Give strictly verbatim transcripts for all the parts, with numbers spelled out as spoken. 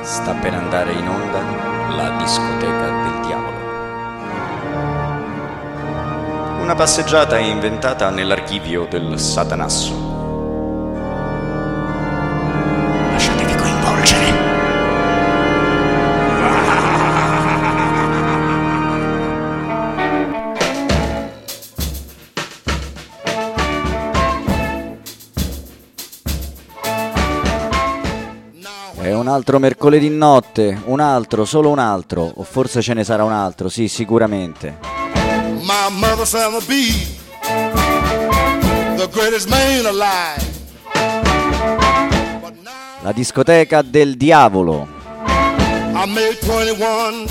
Sta per andare in onda la discoteca del diavolo. Una passeggiata inventata nell'archivio del Satanasso. Lasciatevi coinvolgere. È un altro mercoledì notte, un altro, solo un altro, o forse ce ne sarà un altro, sì, sicuramente. My mother said I'll be the greatest man alive. La discoteca del diavolo. I made twenty-one.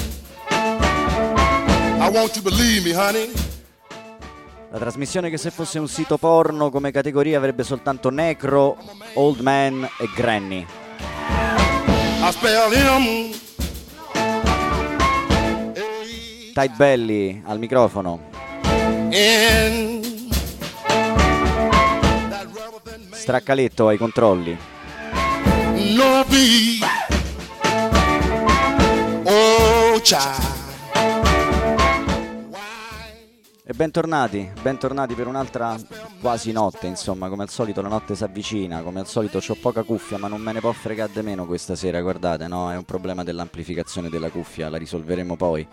I want you to believe me, honey. La trasmissione che se fosse un sito porno come categoria avrebbe soltanto necro, old man e granny. I spell him. Tight Belly al microfono. In Straccaletto ai controlli. no be. Oh child. E bentornati, bentornati per un'altra quasi notte, insomma, come al solito la notte si avvicina, come al solito c'ho poca cuffia, ma non me ne può fregare di meno questa sera, guardate, no? È un problema dell'amplificazione della cuffia, la risolveremo poi.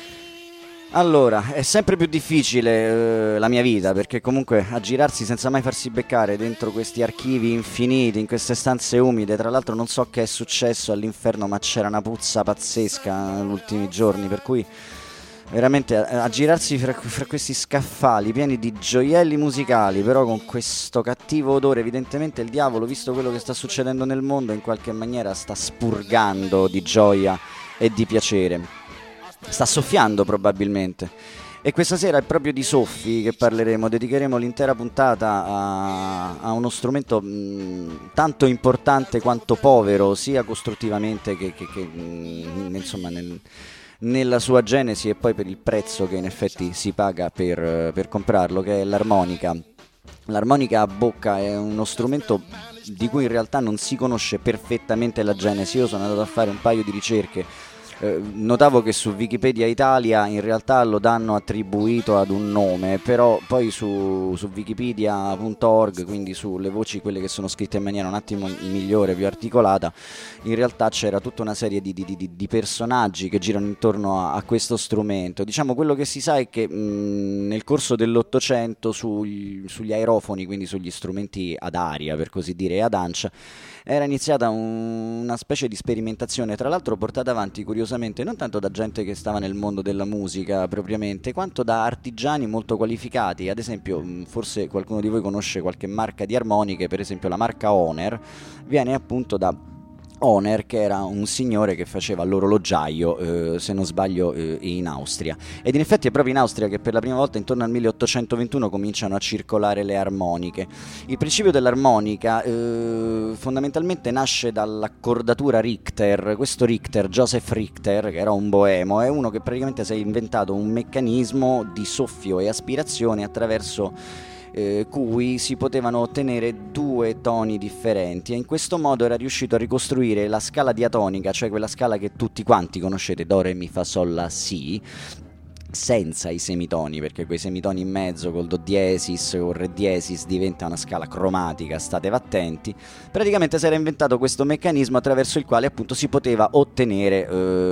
Allora, è sempre più difficile eh, la mia vita, perché comunque a girarsi senza mai farsi beccare dentro questi archivi infiniti, in queste stanze umide, tra l'altro non so che è successo all'inferno, ma c'era una puzza pazzesca negli ultimi giorni, per cui veramente a, a girarsi fra, fra questi scaffali pieni di gioielli musicali, però con questo cattivo odore, evidentemente il diavolo, visto quello che sta succedendo nel mondo, in qualche maniera sta spurgando di gioia e di piacere. Sta soffiando probabilmente. E questa sera è proprio di soffi che parleremo, dedicheremo l'intera puntata a, a uno strumento mh, tanto importante quanto povero, sia costruttivamente che, che, che mh, insomma nel, nella sua genesi e poi per il prezzo che in effetti si paga per, per comprarlo, che è l'armonica. L'armonica a bocca è uno strumento di cui in realtà non si conosce perfettamente la genesi. Io sono andato a fare un paio di ricerche. Eh, notavo che su Wikipedia Italia in realtà lo danno attribuito ad un nome, però poi su, su wikipedia punto org, quindi sulle voci quelle che sono scritte in maniera un attimo migliore, più articolata, in realtà c'era tutta una serie di, di, di, di personaggi che girano intorno a, a questo strumento. Diciamo, quello che si sa è che mh, nel corso dell'Ottocento sugli, sugli aerofoni, quindi sugli strumenti ad aria per così dire e ad ancia, era iniziata un, una specie di sperimentazione, tra l'altro portata avanti curiosamente non tanto da gente che stava nel mondo della musica propriamente, quanto da artigiani molto qualificati. Ad esempio, forse qualcuno di voi conosce qualche marca di armoniche, per esempio la marca Hohner viene appunto da Hohner, che era un signore che faceva l'orologiaio, eh, se non sbaglio, eh, in Austria. Ed in effetti è proprio in Austria che per la prima volta intorno al milleottocentoventuno cominciano a circolare le armoniche. Il principio dell'armonica eh, fondamentalmente nasce dall'accordatura Richter. Questo Richter, Joseph Richter, che era un boemo, è uno che praticamente si è inventato un meccanismo di soffio e aspirazione attraverso Eh, cui si potevano ottenere due toni differenti, e in questo modo era riuscito a ricostruire la scala diatonica, cioè quella scala che tutti quanti conoscete, do, re, mi, fa, sol, la, si, senza i semitoni, perché quei semitoni in mezzo col do diesis o re diesis diventa una scala cromatica, state attenti. Praticamente si era inventato questo meccanismo attraverso il quale appunto si poteva ottenere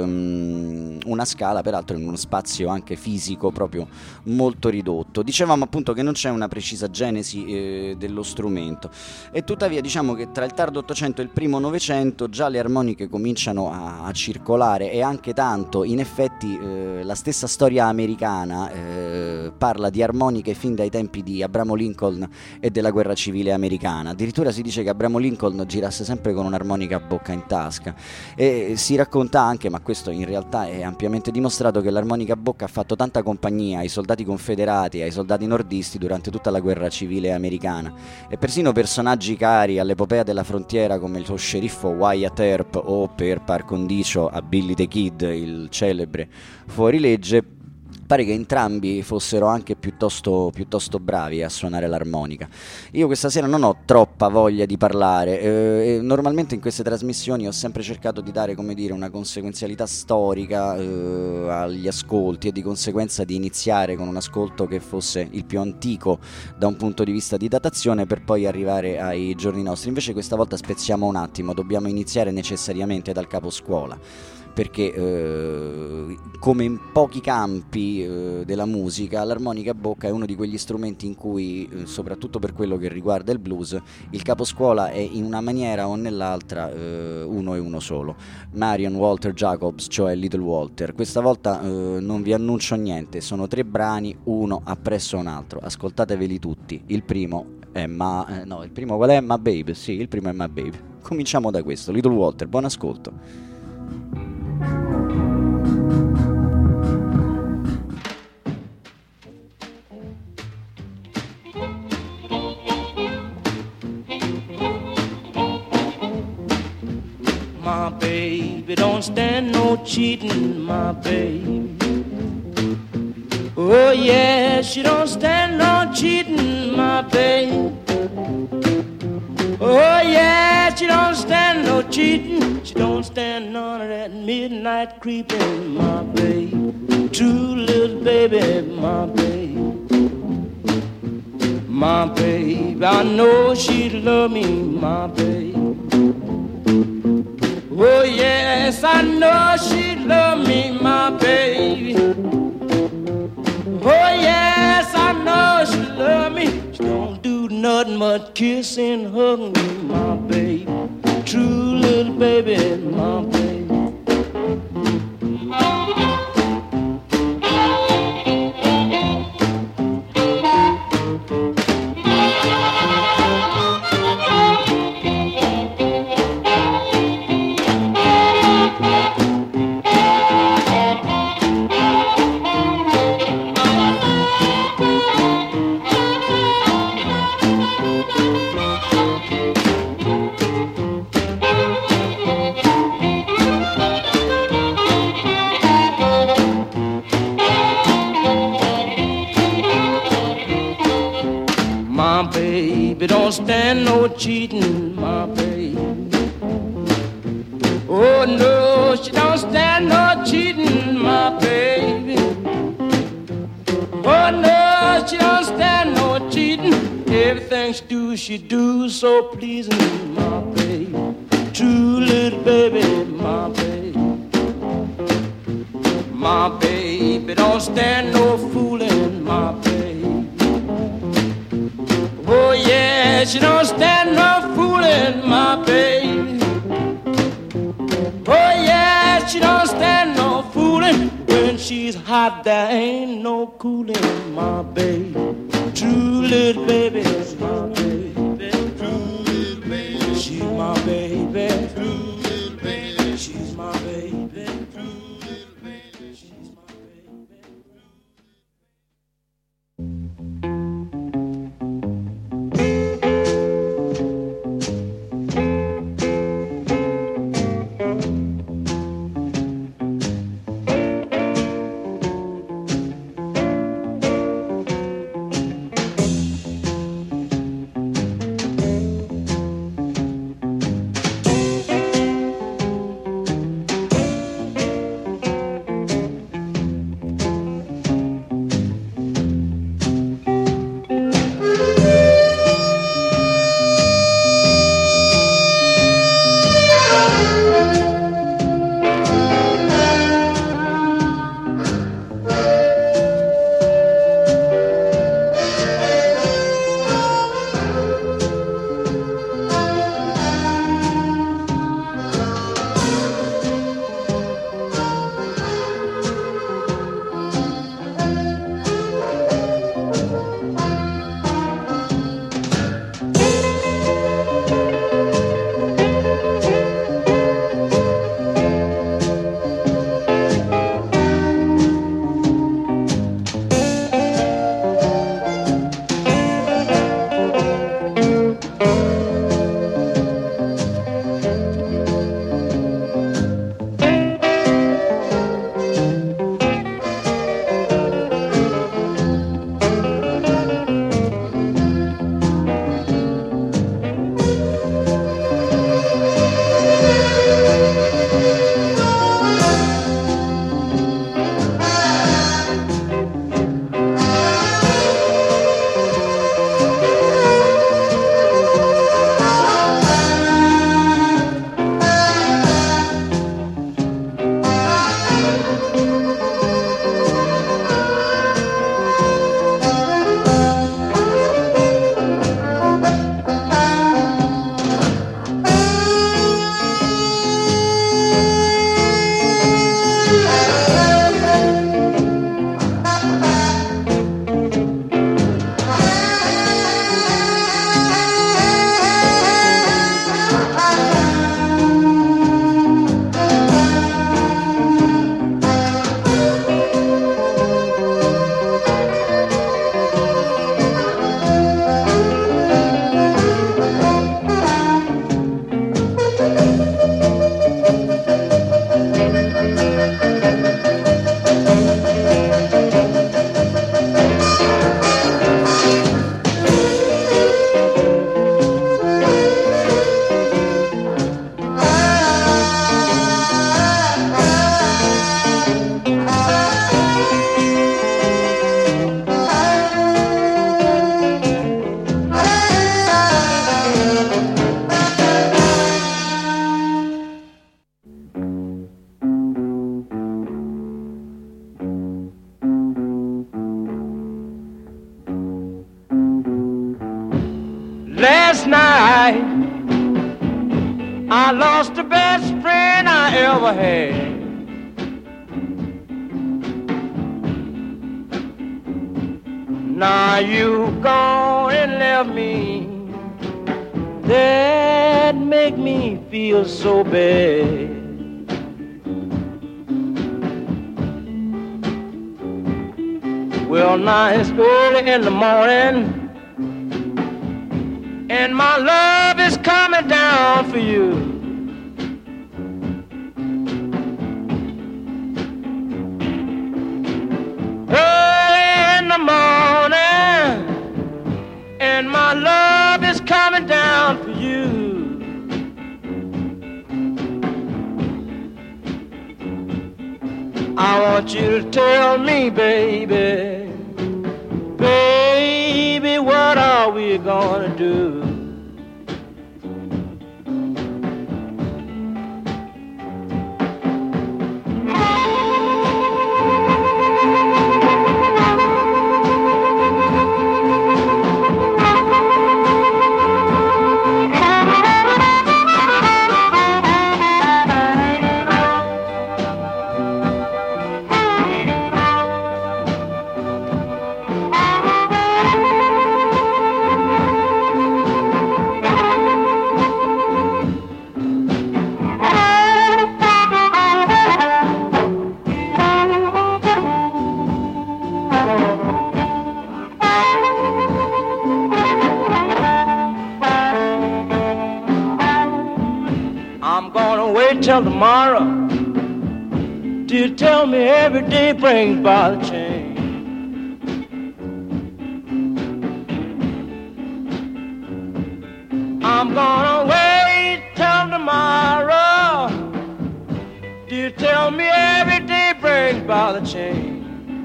ehm, una scala, peraltro in uno spazio anche fisico proprio molto ridotto. Dicevamo appunto che non c'è una precisa genesi eh, dello strumento, e tuttavia diciamo che tra il tardo Ottocento e il primo Novecento già le armoniche cominciano a, a circolare, e anche tanto. In effetti eh, la stessa storia americana eh, parla di armoniche fin dai tempi di Abramo Lincoln e della guerra civile americana. Addirittura si dice che Abramo Lincoln girasse sempre con un'armonica a bocca in tasca, e si racconta anche, ma questo in realtà è ampiamente dimostrato, che l'armonica a bocca ha fatto tanta compagnia ai soldati confederati e ai soldati nordisti durante tutta la guerra civile americana, e persino personaggi cari all'epopea della frontiera come lo sceriffo Wyatt Earp, o per par condicio a Billy the Kid, il celebre fuorilegge, pare che entrambi fossero anche piuttosto, piuttosto bravi a suonare l'armonica. Io questa sera non ho troppa voglia di parlare, eh, e normalmente in queste trasmissioni ho sempre cercato di dare, come dire, una conseguenzialità storica eh, agli ascolti, e di conseguenza di iniziare con un ascolto che fosse il più antico da un punto di vista di datazione, per poi arrivare ai giorni nostri. Invece questa volta spezziamo un attimo, dobbiamo iniziare necessariamente dal caposcuola, perché eh, come in pochi campi eh, della musica, l'armonica a bocca è uno di quegli strumenti in cui, eh, soprattutto per quello che riguarda il blues, il caposcuola è in una maniera o nell'altra eh, uno e uno solo. Marion Walter Jacobs, cioè Little Walter. Questa volta eh, non vi annuncio niente, sono tre brani, uno appresso un altro, ascoltateveli tutti. Il primo è Ma... Eh, no, il primo qual è? Ma Babe, sì, il primo è Ma Babe. Cominciamo da questo, Little Walter, buon ascolto. My baby don't stand no cheating, my baby. Oh yeah, she don't stand no cheating, my baby. Oh yeah, she don't stand no cheating. She don't stand none of that midnight creeping, my baby. True little baby, my baby. My baby, I know she'd love me, my baby. Oh yes, I know she love me, my baby. Oh yes, I know she love me. She don't do nothing but kiss and hug me, my baby. True little baby, my baby. Don't stand no cheating, my baby. Oh no, she don't stand no cheating, my baby. Oh no, she don't stand no cheating. Everything she do, she do so pleasing, my baby. True little baby, my baby. My baby don't stand no fooling, my baby. Oh yeah, she don't stand no fooling, my baby. Oh yeah, she don't stand no fooling. When she's hot, there ain't no cooling, my baby. True little baby, my baby. True little baby, she's my baby. True little baby, she's my baby. True little baby, she's my baby. Last night I lost the best friend I ever had. Now you gone and left me. That make me feel so bad. Well, now it's early in the morning, and my love is coming down for you. Early in the morning, and my love is coming down for you. I want you to tell me, baby, baby, what are we gonna do? Till tomorrow, to tell me every day brings by the change. I'm gonna wait till tomorrow, to tell me every day brings by the change.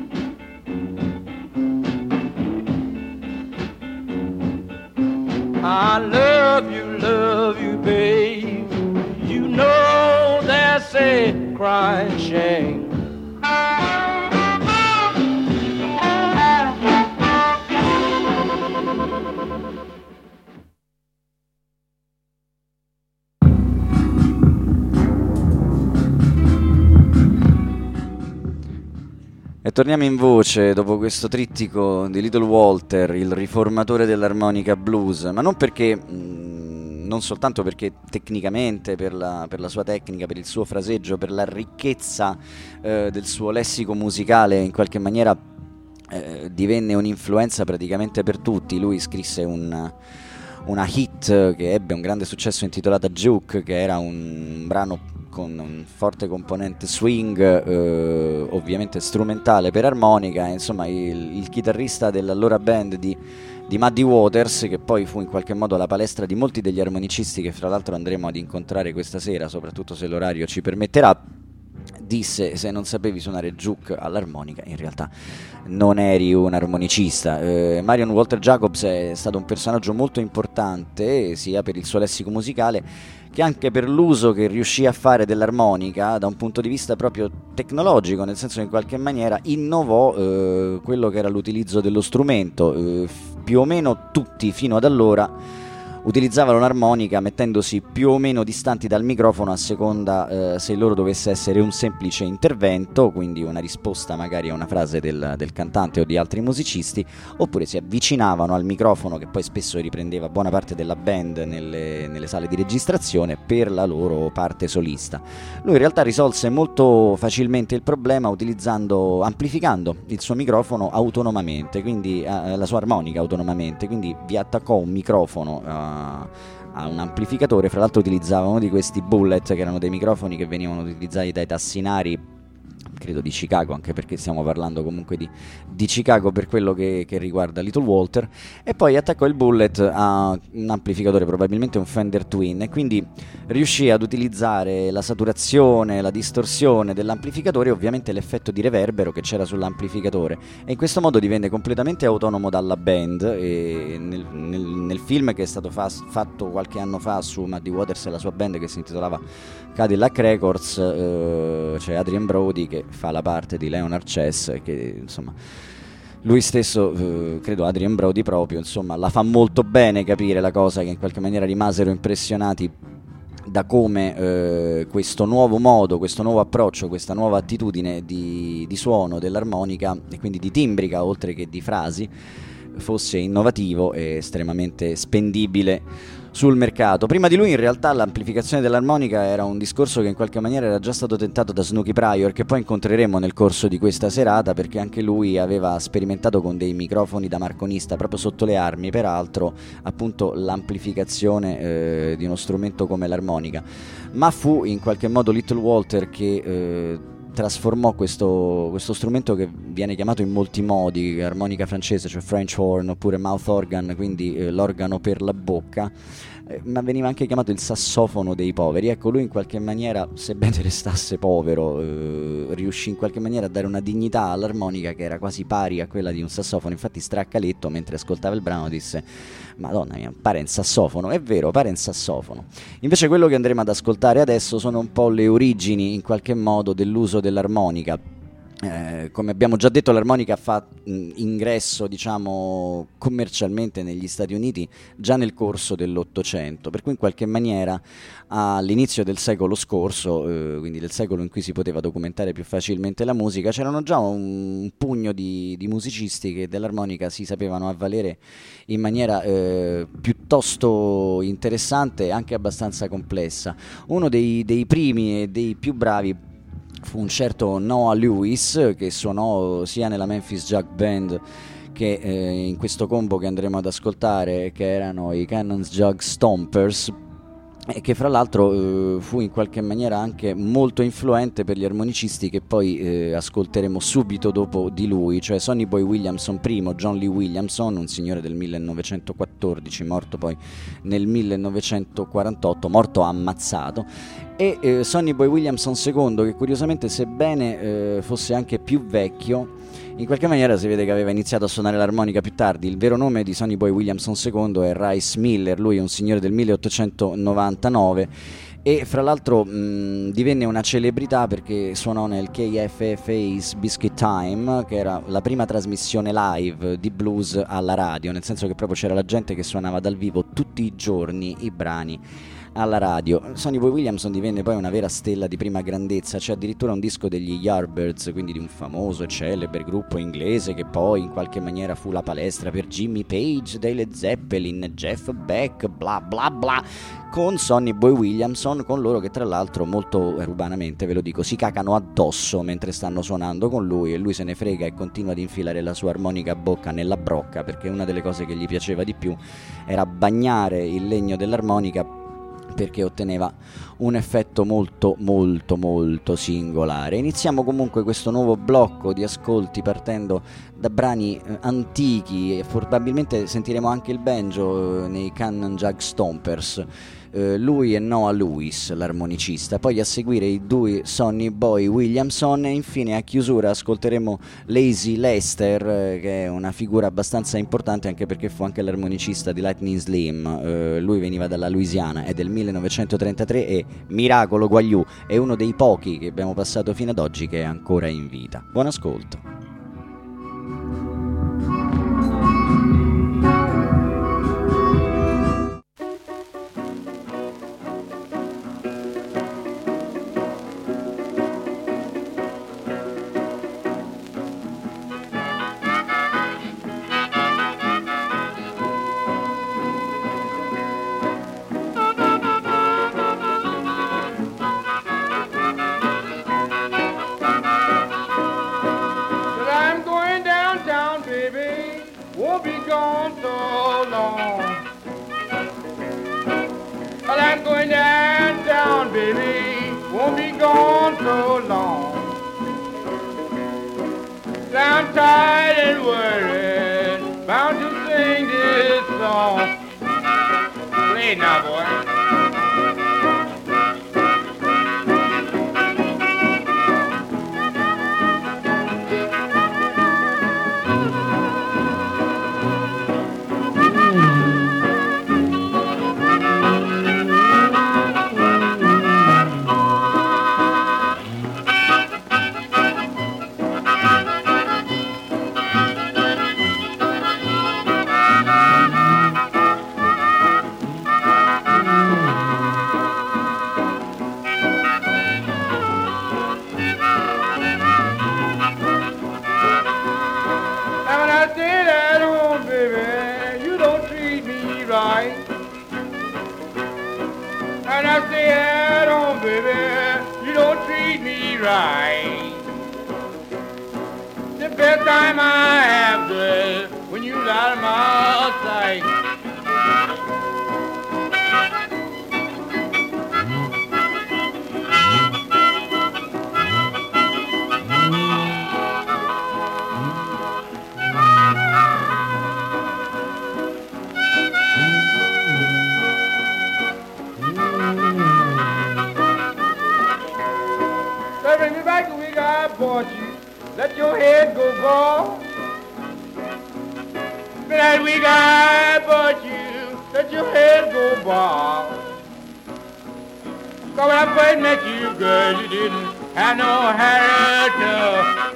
I love you, love you, babe. You know that's a crying shame. E torniamo in voce dopo questo trittico di Little Walter, il riformatore dell'armonica blues, ma non perché... non soltanto perché tecnicamente, per la, per la sua tecnica, per il suo fraseggio, per la ricchezza eh, del suo lessico musicale, in qualche maniera eh, divenne un'influenza praticamente per tutti. Lui scrisse un, una hit che ebbe un grande successo intitolata Juke, che era un brano con un forte componente swing, eh, ovviamente strumentale per armonica. Insomma, il, il chitarrista dell'allora band di di Muddy Waters, che poi fu in qualche modo la palestra di molti degli armonicisti che fra l'altro andremo ad incontrare questa sera, soprattutto se l'orario ci permetterà, disse: se non sapevi suonare juke all'armonica in realtà non eri un armonicista. eh, Marion Walter Jacobs è stato un personaggio molto importante sia per il suo lessico musicale che anche per l'uso che riuscì a fare dell'armonica da un punto di vista proprio tecnologico, nel senso che in qualche maniera innovò eh, quello che era l'utilizzo dello strumento. Eh, più o meno tutti fino ad allora utilizzavano l'armonica mettendosi più o meno distanti dal microfono a seconda eh, se il loro dovesse essere un semplice intervento, quindi una risposta magari a una frase del, del cantante o di altri musicisti, oppure si avvicinavano al microfono, che poi spesso riprendeva buona parte della band nelle, nelle sale di registrazione, per la loro parte solista. Lui in realtà risolse molto facilmente il problema utilizzando, amplificando il suo microfono autonomamente, quindi eh, la sua armonica autonomamente, quindi vi attaccò un microfono eh, a un amplificatore. Fra l'altro utilizzava uno di questi bullet, che erano dei microfoni che venivano utilizzati dai tassinari, credo di Chicago, anche perché stiamo parlando comunque di, di Chicago per quello che, che riguarda Little Walter, e poi attaccò il bullet a un amplificatore, probabilmente un Fender Twin, e quindi riuscì ad utilizzare la saturazione, la distorsione dell'amplificatore e ovviamente l'effetto di reverbero che c'era sull'amplificatore, e in questo modo divenne completamente autonomo dalla band. E nel, nel, nel film che è stato fa, fatto qualche anno fa su Muddy Waters e la sua band, che si intitolava Cadillac Records, eh, c'è Adrien Brody che fa la parte di Leonard Chess, che insomma lui stesso, eh, credo Adrien Brody proprio, insomma la fa molto bene capire la cosa, che in qualche maniera rimasero impressionati da come eh, questo nuovo modo, questo nuovo approccio, questa nuova attitudine di, di suono dell'armonica, e quindi di timbrica oltre che di frasi, fosse innovativo e estremamente spendibile sul mercato. Prima di lui in realtà l'amplificazione dell'armonica era un discorso che in qualche maniera era già stato tentato da Snooky Pryor, che poi incontreremo nel corso di questa serata, perché anche lui aveva sperimentato con dei microfoni da marconista proprio sotto le armi, peraltro appunto l'amplificazione eh, di uno strumento come l'armonica, ma fu in qualche modo Little Walter che eh, trasformò questo, questo strumento, che viene chiamato in molti modi, armonica francese, cioè French horn, oppure mouth organ, quindi eh, l'organo per la bocca, eh, ma veniva anche chiamato il sassofono dei poveri. Ecco, lui in qualche maniera, sebbene restasse povero, eh, riuscì in qualche maniera a dare una dignità all'armonica che era quasi pari a quella di un sassofono. Infatti Straccaletto, mentre ascoltava il brano, disse: Madonna mia, pare un sassofono. È vero, pare un sassofono. Invece quello che andremo ad ascoltare adesso sono un po' le origini in qualche modo dell'uso dell'armonica. Eh, come abbiamo già detto, l'armonica fa mh, ingresso, diciamo, commercialmente negli Stati Uniti già nel corso dell'Ottocento, per cui in qualche maniera all'inizio del secolo scorso, eh, quindi del secolo in cui si poteva documentare più facilmente la musica, c'erano già un, un pugno di, di musicisti che dell'armonica si sapevano avvalere in maniera eh, piuttosto interessante e anche abbastanza complessa. Uno dei, dei primi e dei più bravi fu un certo Noah Lewis, che suonò sia nella Memphis Jug Band che eh, in questo combo che andremo ad ascoltare, che erano i Cannon's Jug Stompers, e che fra l'altro eh, fu in qualche maniera anche molto influente per gli armonicisti che poi eh, ascolteremo subito dopo di lui, cioè Sonny Boy Williamson primo, John Lee Williamson, un signore del millenovecentoquattordici, morto poi nel millenovecentoquarantotto, morto ammazzato, e eh, Sonny Boy Williamson secondo, che curiosamente, sebbene eh, fosse anche più vecchio, in qualche maniera si vede che aveva iniziato a suonare l'armonica più tardi. Il vero nome di Sonny Boy Williamson secondo è Rice Miller, lui è un signore del milleottocentonovantanove, e fra l'altro mh, divenne una celebrità perché suonò nel K F F A's Biscuit Time, che era la prima trasmissione live di blues alla radio, nel senso che proprio c'era la gente che suonava dal vivo tutti i giorni i brani alla radio. Sonny Boy Williamson divenne poi una vera stella di prima grandezza, c'è addirittura un disco degli Yardbirds, quindi di un famoso e celebre gruppo inglese che poi in qualche maniera fu la palestra per Jimmy Page dei Led Zeppelin, Jeff Beck, bla bla bla, con Sonny Boy Williamson, con loro che tra l'altro molto urbanamente, ve lo dico, si cacano addosso mentre stanno suonando con lui, e lui se ne frega e continua ad infilare la sua armonica a bocca nella brocca, perché una delle cose che gli piaceva di più era bagnare il legno dell'armonica, perché otteneva un effetto molto molto molto singolare. Iniziamo comunque questo nuovo blocco di ascolti partendo da brani eh, antichi, e probabilmente sentiremo anche il banjo eh, nei Cannon Jug Stompers. Uh, lui e Noah Lewis, l'armonicista, poi a seguire i due Sonny Boy Williamson, e infine a chiusura ascolteremo Lazy Lester, uh, che è una figura abbastanza importante anche perché fu anche l'armonicista di Lightning Slim. Uh, lui veniva dalla Louisiana, è del millenovecentotrentatré e, miracolo guagliù, è uno dei pochi che abbiamo passato fino ad oggi che è ancora in vita. Buon ascolto. baby won't be gone so long. I'm tired and worried, bound to sing this song. Play it now, boy. Right. The best time I have, girl, when you out of my sight. Bring me back the week I bought you. Let your head go bald. That week I bought you. Let your head go bald. Cause when I first met you, girl, you didn't have no hair at all.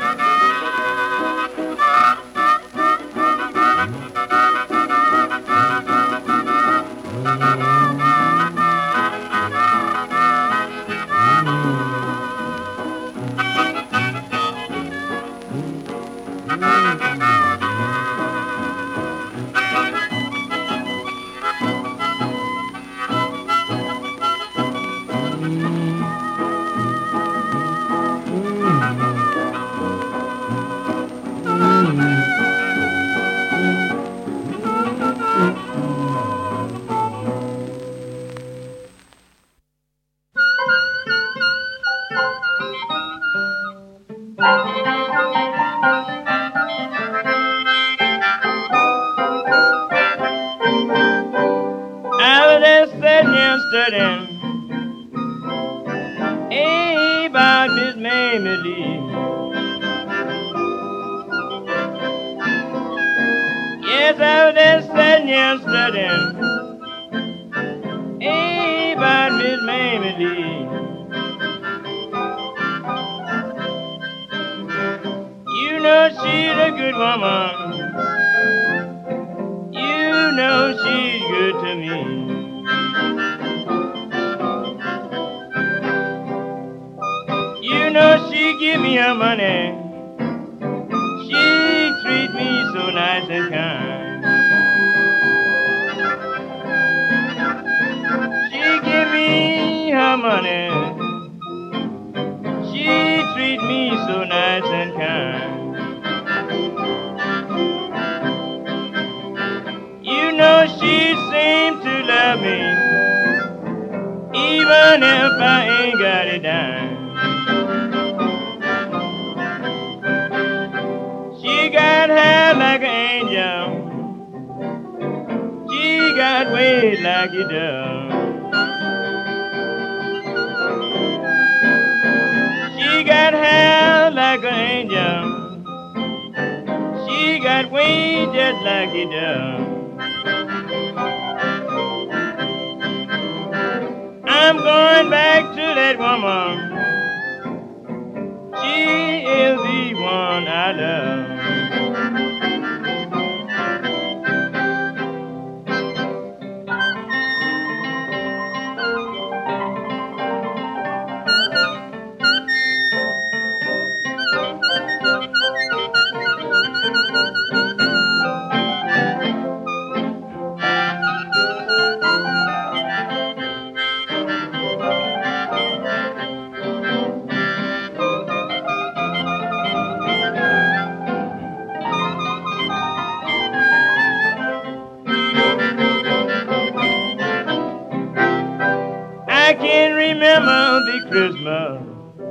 remember the Christmas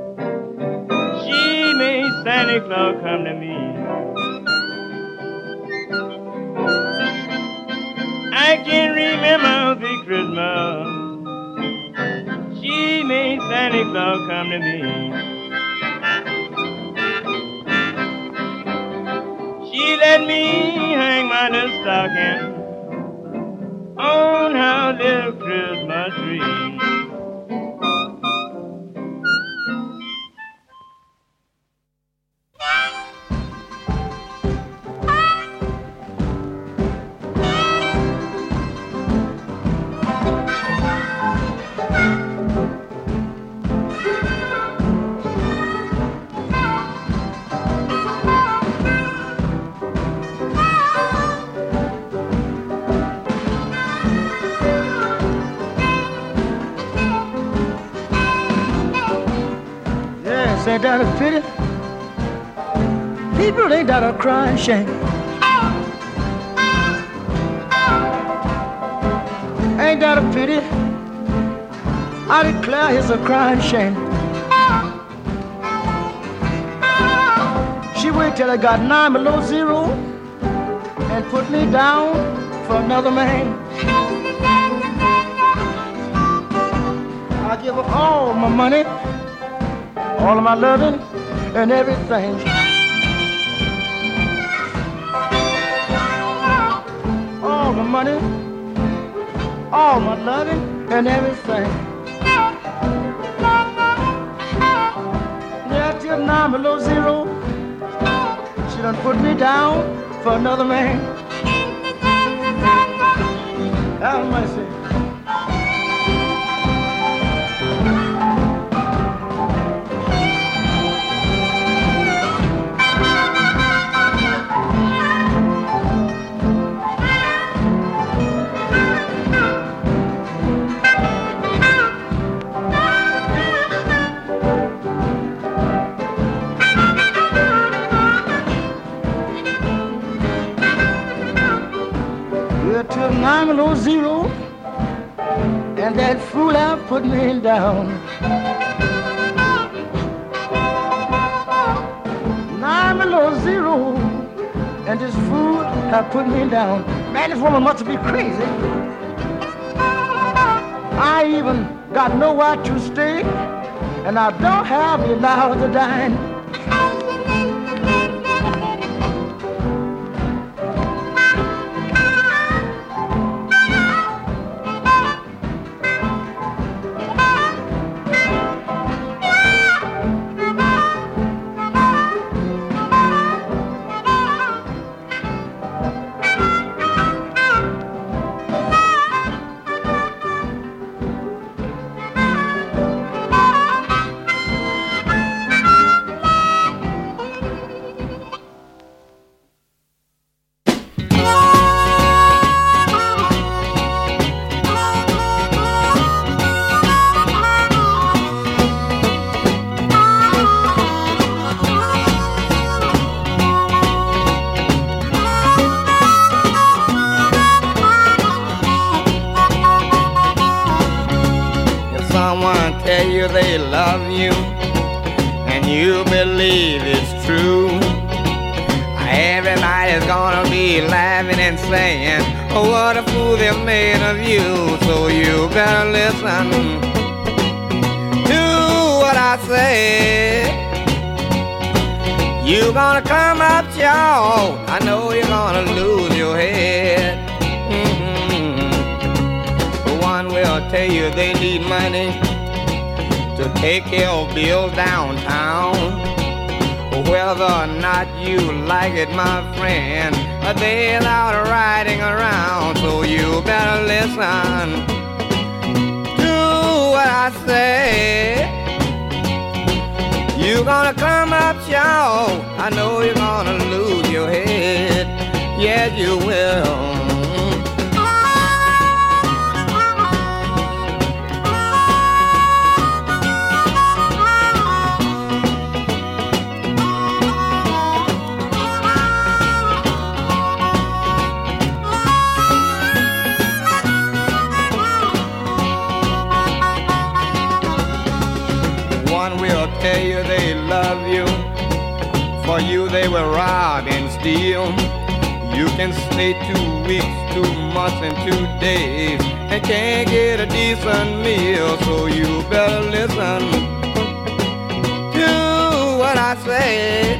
she made Santa Claus come to me. I can remember the Christmas she made Santa Claus come to me. She let me hang my little stocking on her little Christmas tree. Ain't that a pity? People ain't that a crying shame. Ain't that a pity? I declare it's a crying shame. She waited till I got nine below zero and put me down for another man. I give her all my money, all of my loving and everything. All the money, all my loving and everything. Yeah, till nine below zero, she done put me down for another man. Have mercy. Till nine below zero, and that fool out put me down. Nine below zero, and this fool have put me down. Man, this woman must be crazy. I even got nowhere to stay, and I don't have a dollar to dine. Tell you they love you and you believe it's true. Everybody's gonna be laughing and saying, oh, what a fool they've made of you. So you better listen to what I say. You're gonna come up short, I know you're gonna lose your head. Mm-hmm. One will tell you they need money to take care of bills downtown. Whether or not you like it, my friend, they're out riding around. So you better listen to what I say. You're gonna come up short, I know you're gonna lose your head. Yes, you will. one will tell you they love you. For you they will rob and steal. You can stay two weeks, two months, and two days and can't get a decent meal. So you better listen to what I say.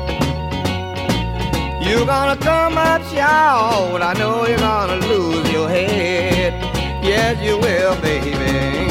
You're gonna come up short, I know you're gonna lose your head. Yes, you will, baby.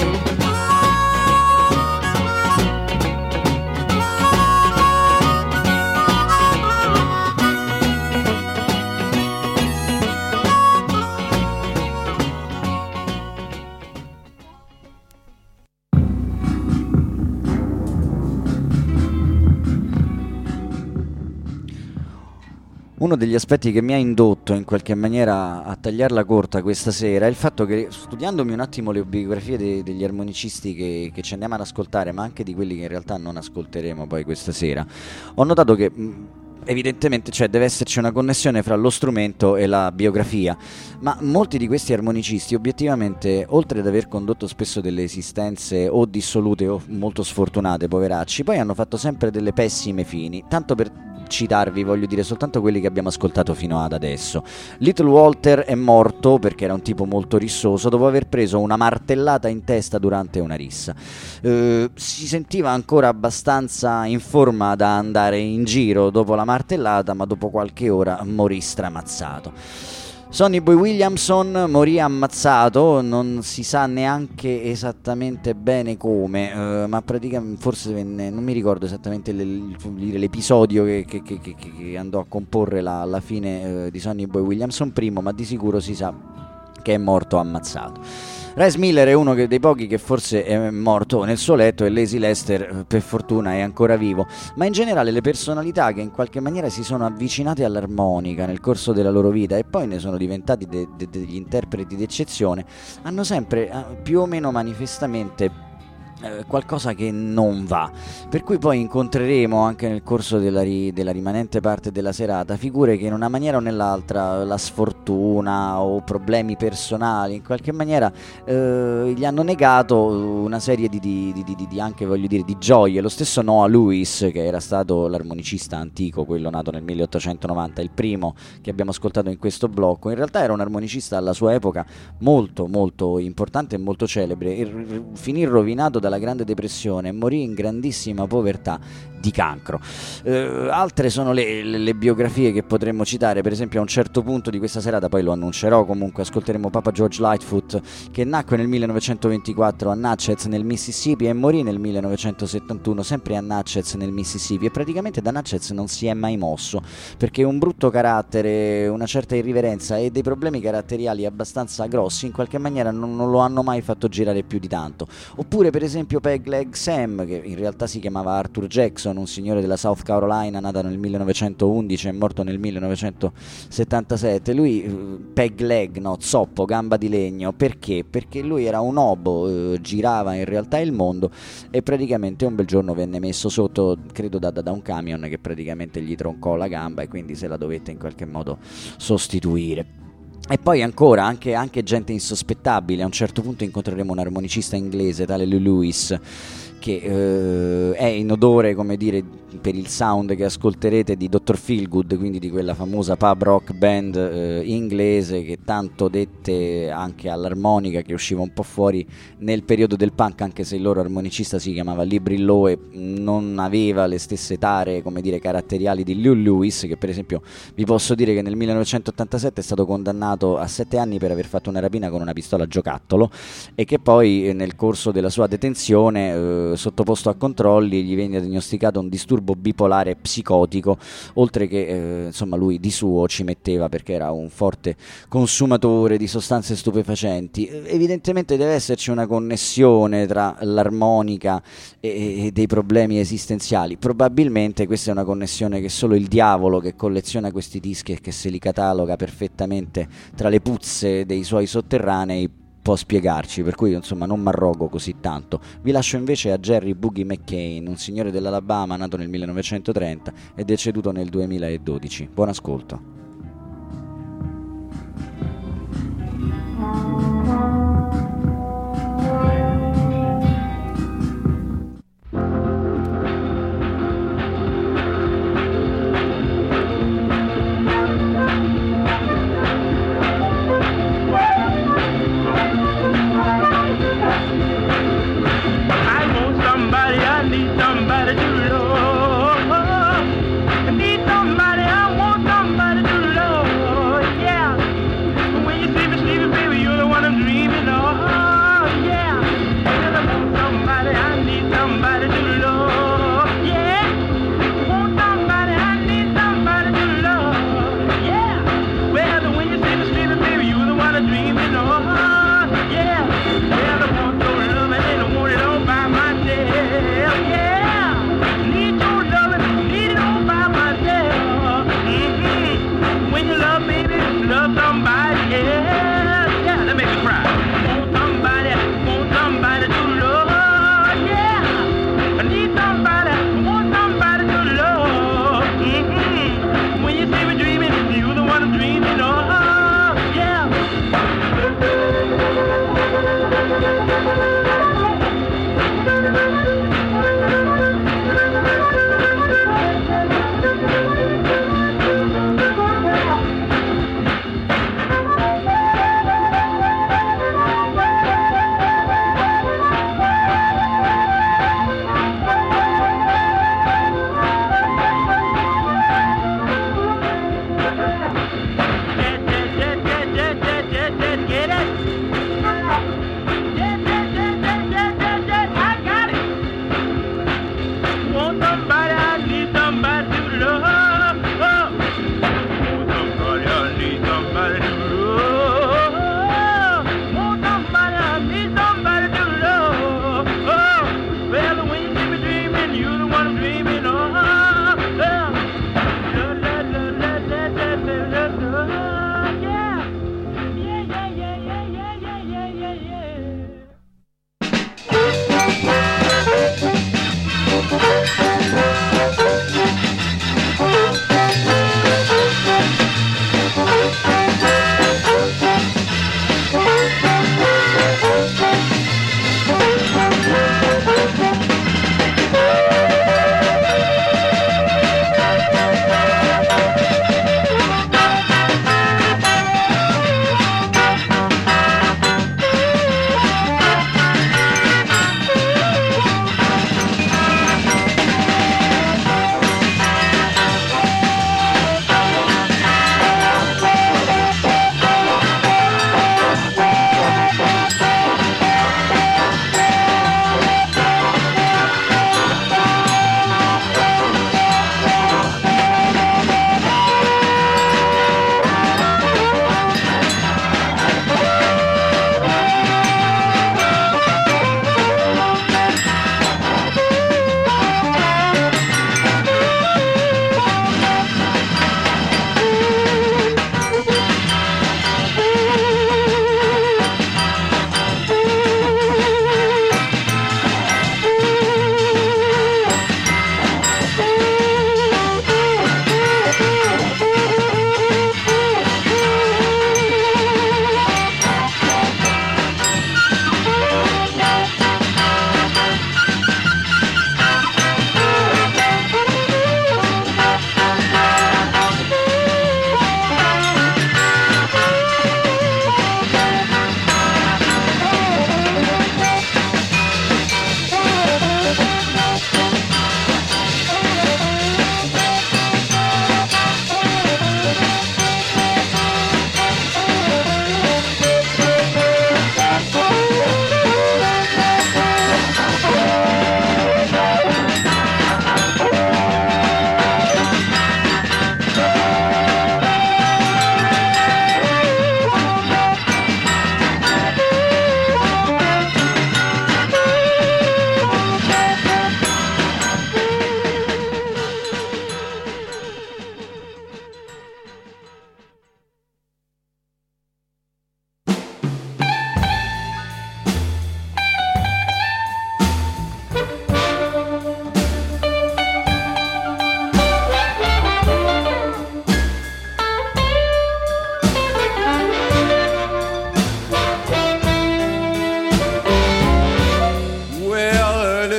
Uno degli aspetti che mi ha indotto in qualche maniera a tagliarla corta questa sera è il fatto che, studiandomi un attimo le biografie de- degli armonicisti che, che ci andiamo ad ascoltare, ma anche di quelli che in realtà non ascolteremo poi questa sera, ho notato che mh, evidentemente cioè, deve esserci una connessione fra lo strumento e la biografia, ma molti di questi armonicisti obiettivamente, oltre ad aver condotto spesso delle esistenze o dissolute o molto sfortunate, poveracci, poi hanno fatto sempre delle pessime fini, tanto per citarvi voglio dire soltanto quelli che abbiamo ascoltato fino ad adesso. Little Walter è morto perché era un tipo molto rissoso dopo aver preso una martellata in testa durante una rissa. Eh, si sentiva ancora abbastanza in forma da andare in giro dopo la martellata, ma dopo qualche ora morì stramazzato. Sonny Boy Williamson morì ammazzato, non si sa neanche esattamente bene come, eh, ma praticamente forse venne, non mi ricordo esattamente l'episodio che, che, che, che andò a comporre la, la fine eh, di Sonny Boy Williamson primo, ma di sicuro si sa che è morto ammazzato. Rice Miller è uno dei pochi che forse è morto nel suo letto e Lazy Lester per fortuna è ancora vivo, ma in generale le personalità che in qualche maniera si sono avvicinate all'armonica nel corso della loro vita e poi ne sono diventati de- de- degli interpreti d'eccezione hanno sempre eh, più o meno manifestamente Eh, qualcosa che non va, per cui poi incontreremo anche nel corso della, ri- della rimanente parte della serata figure che in una maniera o nell'altra la sfortuna o problemi personali in qualche maniera eh, gli hanno negato una serie di, di, di, di, di anche voglio dire di gioie. Lo stesso Noah Lewis, che era stato l'armonicista antico, quello nato nel milleottocentonovanta, il primo che abbiamo ascoltato in questo blocco, in realtà era un armonicista alla sua epoca molto molto importante e molto celebre, e finì rovinato dalla Grande Depressione e morì in grandissima povertà di cancro. Eh, altre sono le, le, le biografie che potremmo citare, per esempio a un certo punto di questa serata, poi lo annuncerò comunque, ascolteremo Papa George Lightfoot, che nacque nel millenovecentoventiquattro a Natchez nel Mississippi e morì nel millenovecentosettantuno sempre a Natchez nel Mississippi, e praticamente da Natchez non si è mai mosso perché un brutto carattere, una certa irriverenza e dei problemi caratteriali abbastanza grossi in qualche maniera non, non lo hanno mai fatto girare più di tanto. Oppure per esempio Peg Leg Sam, che in realtà si chiamava Arthur Jackson, un signore della South Carolina nato nel millenovecentoundici e morto nel millenovecentosettantasette. Lui Peg Leg, no, zoppo, gamba di legno. Perché? Perché lui era un obo, eh, girava in realtà il mondo e praticamente un bel giorno venne messo sotto, credo da, da un camion che praticamente gli troncò la gamba e quindi se la dovette in qualche modo sostituire. E poi ancora anche, anche gente insospettabile. A un certo punto incontreremo un armonicista inglese tale Lou Lewis, che eh, è in odore, come dire, per il sound che ascolterete di doctor Feelgood, quindi di quella famosa pub rock band eh, inglese che tanto dette anche all'armonica, che usciva un po' fuori nel periodo del punk, anche se il loro armonicista si chiamava Lee Brillo e non aveva le stesse tare, come dire, caratteriali di Lou Lewis, che per esempio vi posso dire che nel millenovecentottantasette è stato condannato a sette anni per aver fatto una rapina con una pistola a giocattolo e che poi nel corso della sua detenzione eh, sottoposto a controlli gli venne diagnosticato un disturbo bipolare psicotico, oltre che eh, insomma lui di suo ci metteva perché era un forte consumatore di sostanze stupefacenti. Evidentemente deve esserci una connessione tra l'armonica e, e dei problemi esistenziali. Probabilmente questa è una connessione che solo il diavolo, che colleziona questi dischi e che se li cataloga perfettamente tra le puzze dei suoi sotterranei, può spiegarci, per cui insomma non m'arrogo così tanto. Vi lascio invece a Jerry Boogie McCain, un signore dell'Alabama nato nel millenovecentotrenta e deceduto nel duemiladodici. Buon ascolto.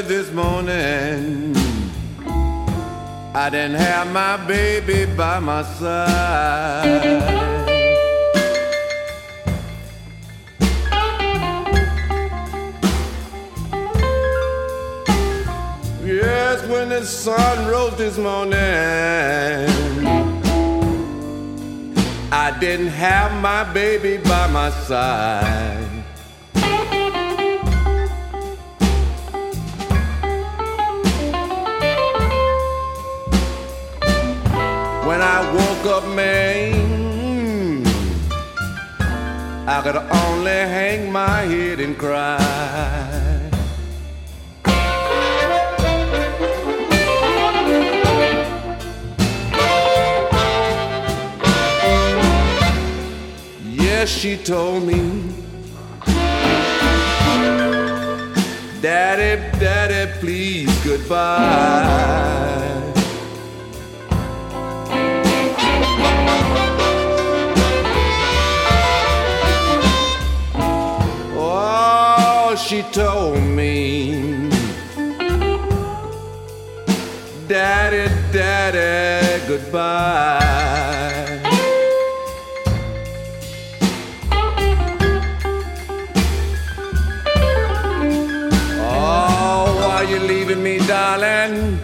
this morning, I didn't have my baby by my side. Yes, when the sun rose this morning, I didn't have my baby by my side. When I woke up, man, I could only hang my head and cry. Yes, she told me, Daddy, Daddy, please, goodbye. She told me, Daddy, Daddy, goodbye. Oh, why you leaving me, darling?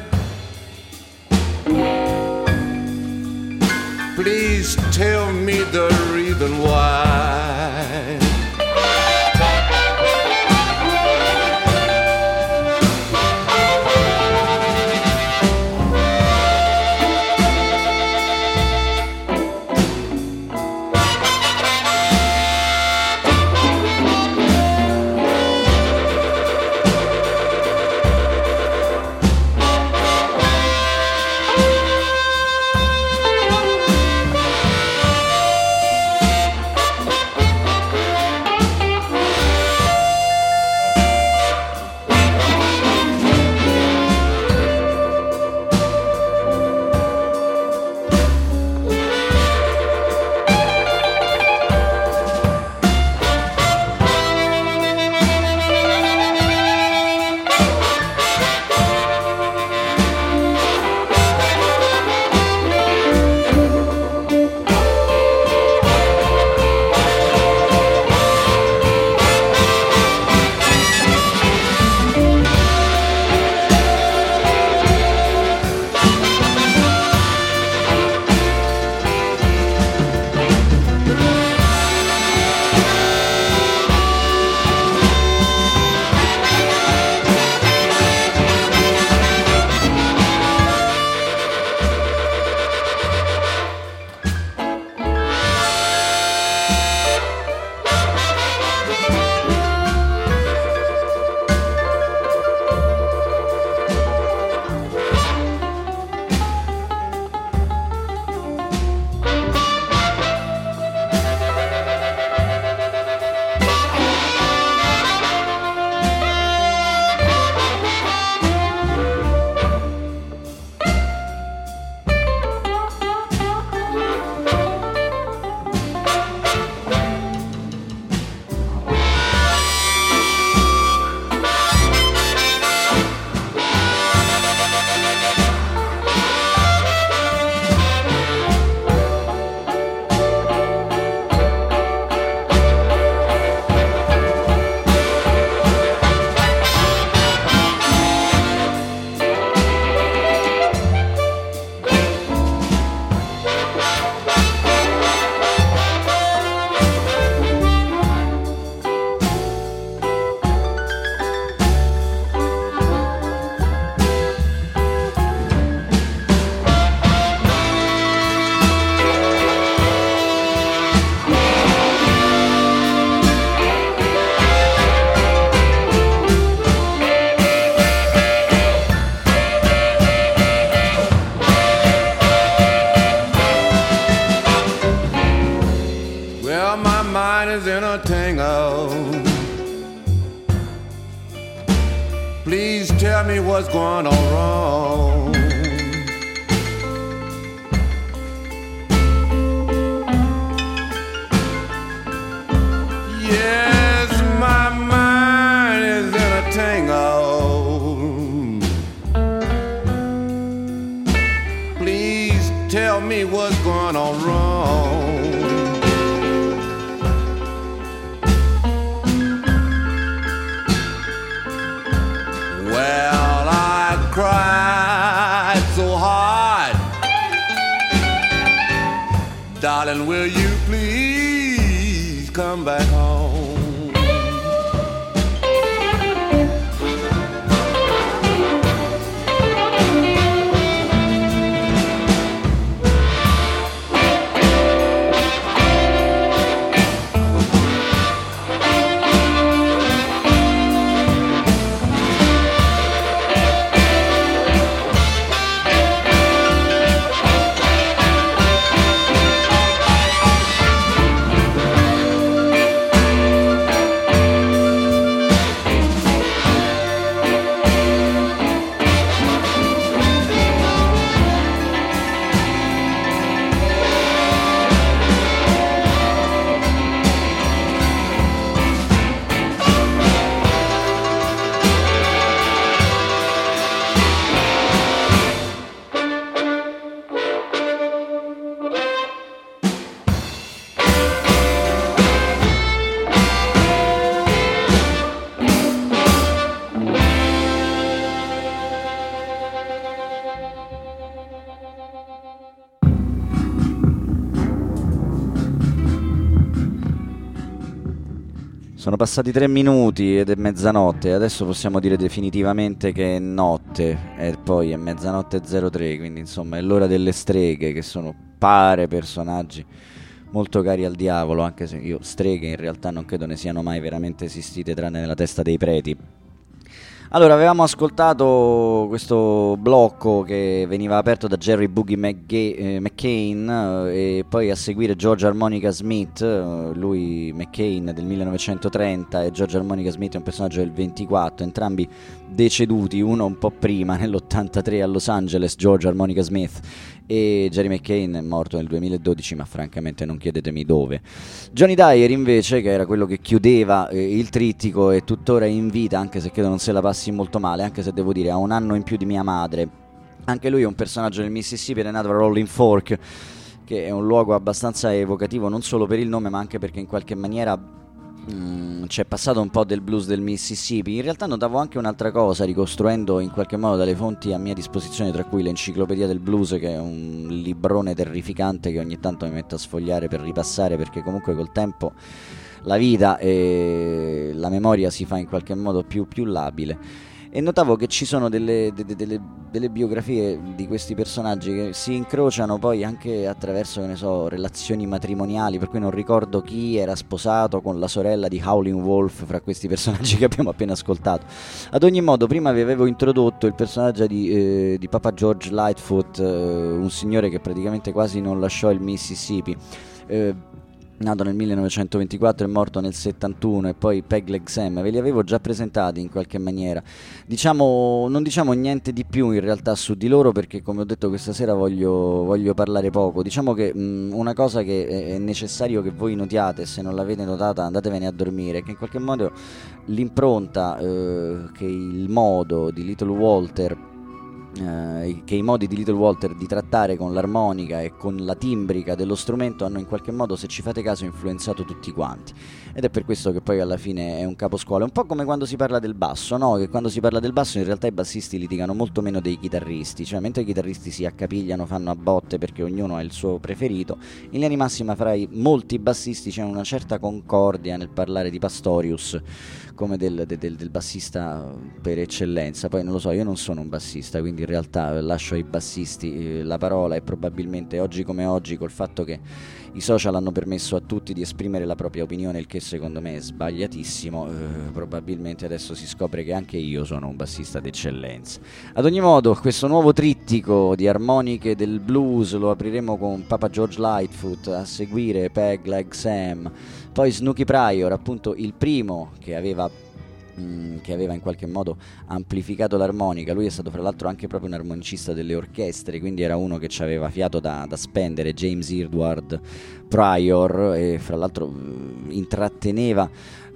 Please tell me the reason why. is in a tango. Please tell me what's going on wrong. Yes, my mind is in a tango. me what's going on wrong. Well, I cried so hard. Darling, will you please come back home? Sono passati tre minuti ed è mezzanotte, adesso possiamo dire definitivamente che è notte e poi è mezzanotte e zero tre, quindi insomma è l'ora delle streghe, che sono pare personaggi molto cari al diavolo, anche se io streghe in realtà non credo ne siano mai veramente esistite tranne nella testa dei preti. Allora, avevamo ascoltato questo blocco che veniva aperto da Jerry Boogie McGa- eh, McCain eh, e poi a seguire George Harmonica Smith, eh, lui McCain del millenovecentotrenta e George Harmonica Smith è un personaggio del ventiquattro, entrambi deceduti, uno un po' prima nell'ottantatré a Los Angeles, George Harmonica Smith, e Jerry McCain è morto nel duemiladodici, ma francamente non chiedetemi dove. Johnny Dyer invece, che era quello che chiudeva eh, il trittico, è tuttora in vita, anche se credo non se la passi molto male, anche se devo dire ha un anno in più di mia madre. Anche lui è un personaggio del Mississippi ed è nato a Rolling Fork, che è un luogo abbastanza evocativo non solo per il nome ma anche perché in qualche maniera Mm, c'è passato un po' del blues del Mississippi. In realtà notavo anche un'altra cosa, ricostruendo in qualche modo dalle fonti a mia disposizione, tra cui l'Enciclopedia del Blues, che è un librone terrificante che ogni tanto mi metto a sfogliare per ripassare, perché comunque col tempo la vita e la memoria si fa in qualche modo più, più labile. E notavo che ci sono delle, delle, delle, delle biografie di questi personaggi che si incrociano poi anche attraverso, che ne so, relazioni matrimoniali, per cui non ricordo chi era sposato con la sorella di Howlin' Wolf fra questi personaggi che abbiamo appena ascoltato. Ad ogni modo, prima vi avevo introdotto il personaggio di, eh, di Papa George Lightfoot, eh, un signore che praticamente quasi non lasciò il Mississippi. Eh, nato nel millenovecentoventiquattro e morto nel settantuno, e poi Pegleg Sam, ve li avevo già presentati in qualche maniera. Diciamo, non diciamo niente di più in realtà su di loro, perché come ho detto questa sera voglio, voglio parlare poco. Diciamo che mh, una cosa che è necessario che voi notiate, se non l'avete notata andatevene a dormire, è che in qualche modo l'impronta, eh, che il modo di Little Walter Uh, che i modi di Little Walter di trattare con l'armonica e con la timbrica dello strumento hanno in qualche modo, se ci fate caso, influenzato tutti quanti, ed è per questo che poi alla fine è un caposcuola. È un po' come quando si parla del basso, no? Che quando si parla del basso in realtà i bassisti litigano molto meno dei chitarristi, cioè mentre i chitarristi si accapigliano, fanno a botte perché ognuno ha il suo preferito, in linea di massima fra i molti bassisti c'è una certa concordia nel parlare di Pastorius come del, del, del bassista per eccellenza. Poi non lo so, io non sono un bassista, quindi in realtà lascio ai bassisti eh, la parola, e probabilmente oggi come oggi, col fatto che i social hanno permesso a tutti di esprimere la propria opinione, il che secondo me è sbagliatissimo, eh, probabilmente adesso si scopre che anche io sono un bassista d'eccellenza. Ad ogni modo, questo nuovo trittico di armoniche del blues lo apriremo con Papa George Lightfoot, a seguire Pegleg Sam, poi Snooky Pryor, appunto il primo che aveva mm, che aveva in qualche modo amplificato l'armonica. Lui è stato fra l'altro anche proprio un armonicista delle orchestre, quindi era uno che ci aveva fiato da, da spendere, James Edward Pryor, e fra l'altro eh, intratteneva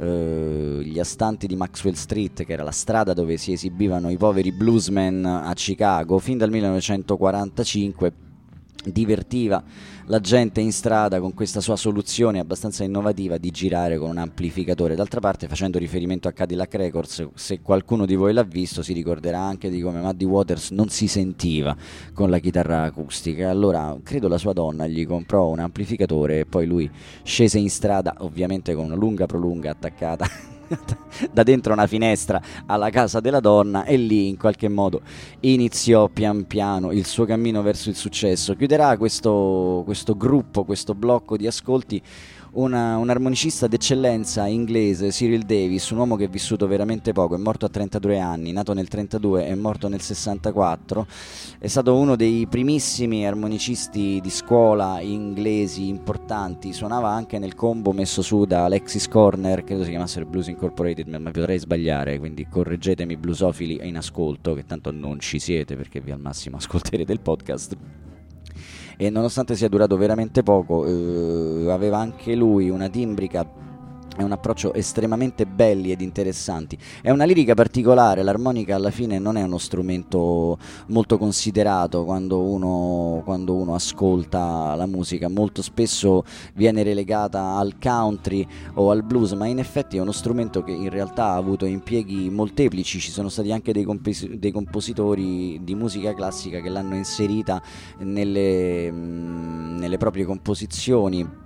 eh, gli astanti di Maxwell Street, che era la strada dove si esibivano i poveri bluesmen a Chicago, fin dal millenovecentoquarantacinque. divertiva la gente in strada con questa sua soluzione abbastanza innovativa di girare con un amplificatore. D'altra parte, facendo riferimento a Cadillac Records, se qualcuno di voi l'ha visto si ricorderà anche di come Muddy Waters non si sentiva con la chitarra acustica. Allora credo la sua donna gli comprò un amplificatore e poi lui scese in strada, ovviamente con una lunga prolunga attaccata da dentro una finestra alla casa della donna, e lì in qualche modo iniziò pian piano il suo cammino verso il successo. Chiuderà questo, questo gruppo, questo blocco di ascolti, una, un armonicista d'eccellenza inglese, Cyril Davis, un uomo che è vissuto veramente poco, è morto a trentadue anni, nato nel trentadue, è morto nel sessantaquattro, è stato uno dei primissimi armonicisti di scuola inglesi importanti, suonava anche nel combo messo su da Alexis Corner, credo si chiamassero Blues Incorporated, ma potrei sbagliare, quindi correggetemi bluesofili in ascolto, che tanto non ci siete perché vi al massimo ascolterete il podcast. E nonostante sia durato veramente poco, eh, aveva anche lui una timbrica e un approccio estremamente belli ed interessanti. È una lirica particolare, l'armonica alla fine non è uno strumento molto considerato quando uno, quando uno ascolta la musica, molto spesso viene relegata al country o al blues, ma in effetti è uno strumento che in realtà ha avuto impieghi molteplici. Ci sono stati anche dei, compos- dei compositori di musica classica che l'hanno inserita nelle, mh, nelle proprie composizioni.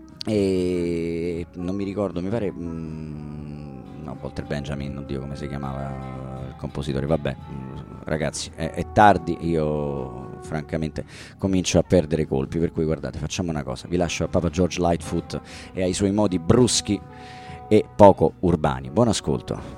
E non mi ricordo, mi pare mh, no, Walter Benjamin, oddio come si chiamava il compositore, vabbè ragazzi è, è tardi, io francamente comincio a perdere colpi, per cui guardate, facciamo una cosa, vi lascio a Papa George Lightfoot e ai suoi modi bruschi e poco urbani. Buon ascolto.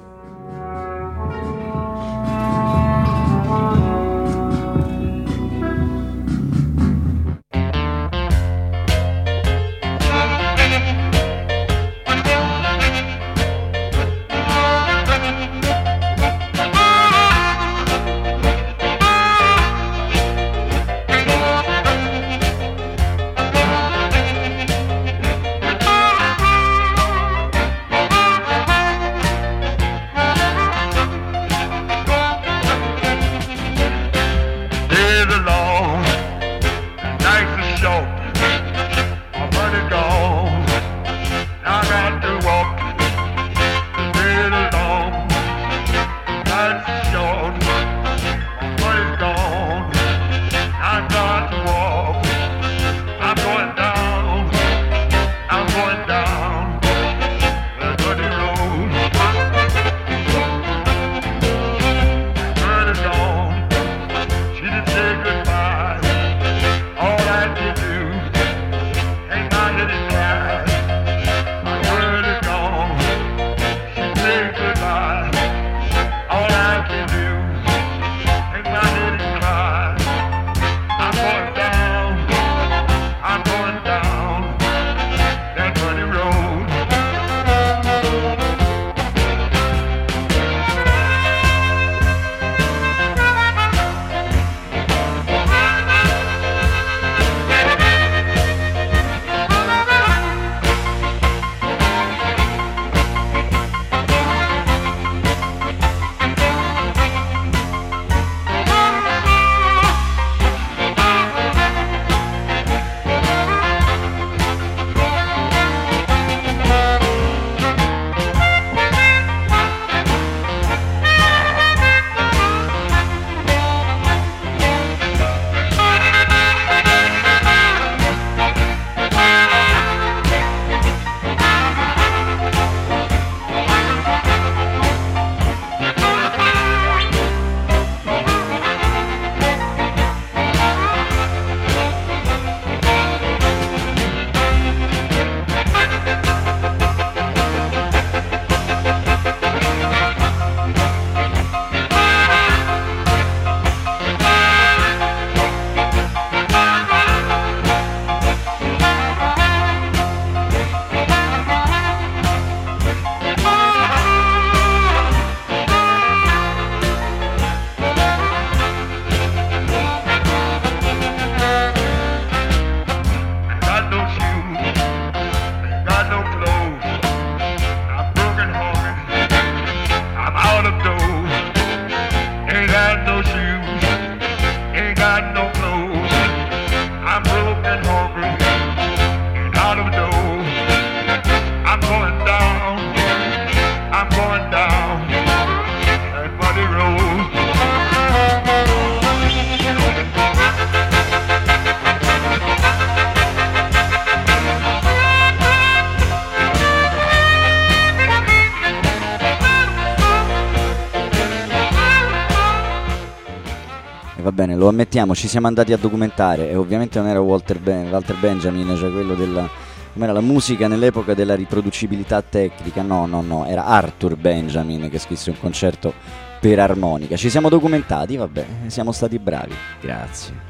E va bene, lo ammettiamo, ci siamo andati a documentare e ovviamente non era Walter, ben- Walter Benjamin, cioè quello della... com'era la musica nell'epoca della riproducibilità tecnica, no, no, no, era Arthur Benjamin che scrisse un concerto per armonica. Ci siamo documentati, vabbè, siamo stati bravi, grazie.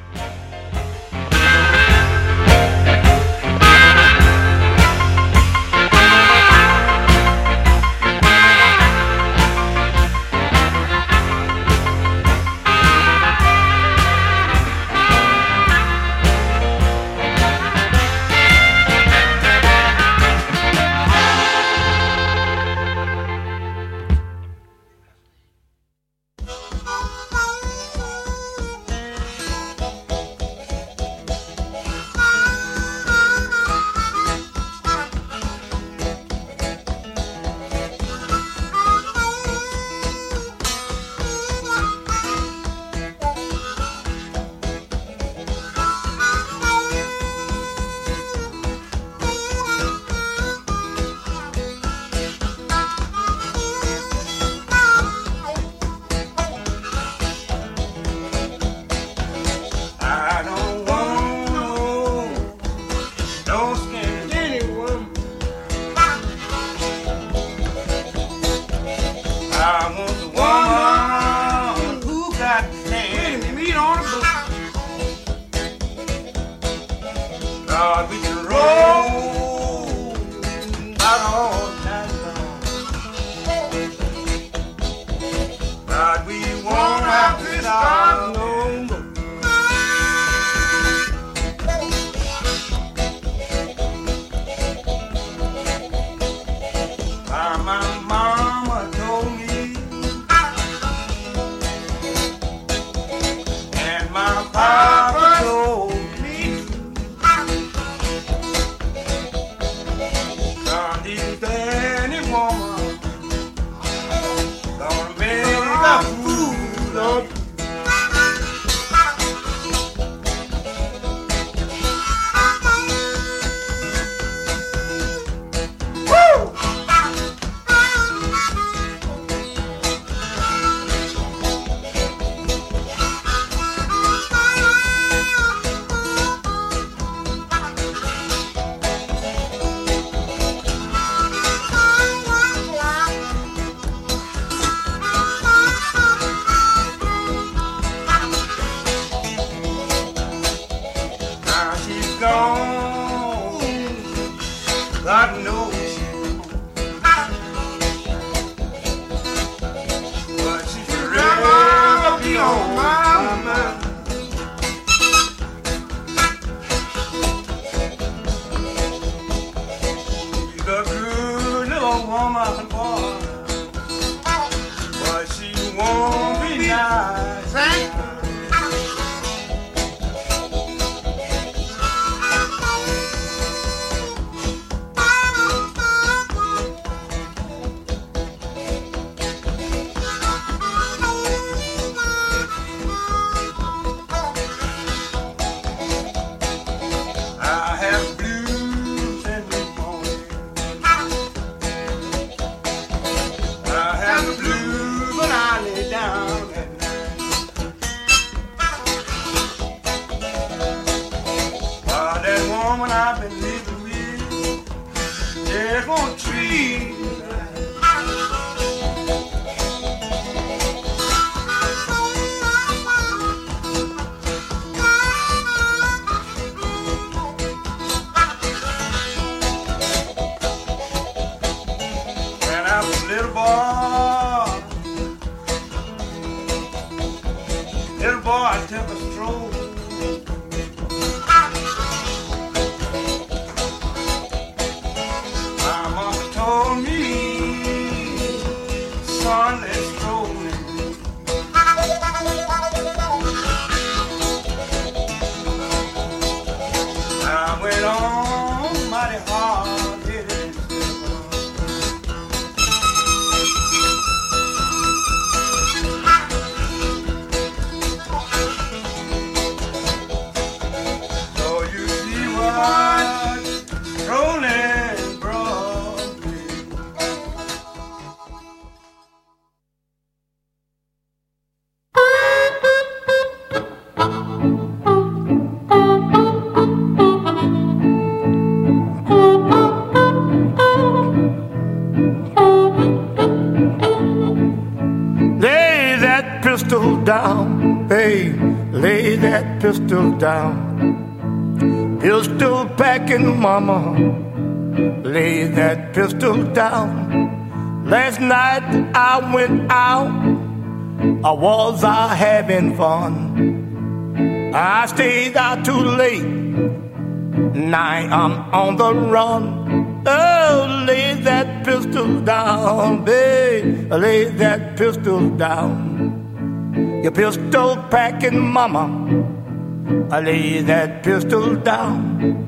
lay that pistol down. Pistol packing mama, lay that pistol down. Last night I went out, I was out having fun. I stayed out too late, now I'm on the run. Oh, lay that pistol down, babe, lay that pistol down. Your pistol packing mama, I lay that pistol down.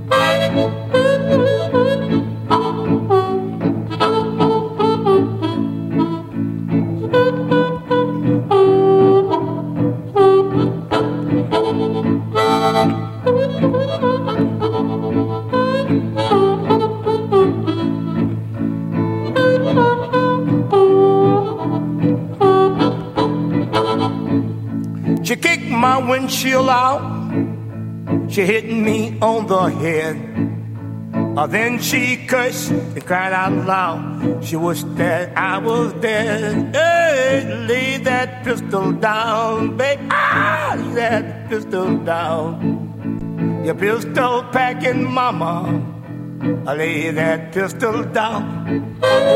She kicked my windshield out, she hit me on the head. Uh, then she cursed and cried out loud, she wished that I was dead. Hey, lay that pistol down, babe, ah, lay that pistol down. Your pistol packing mama, I lay that pistol down.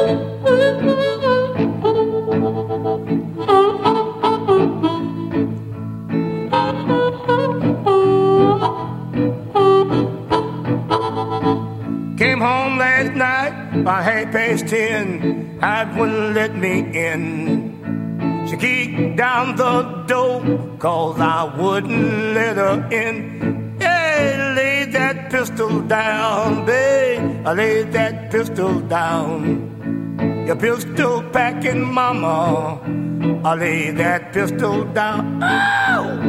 Came home last night by half past ten, I wouldn't let me in. She kicked down the door, cause I wouldn't let her in. Hey, lay that pistol down, babe, I laid that pistol down. Your pistol packing mama, I lay that pistol down. Oh!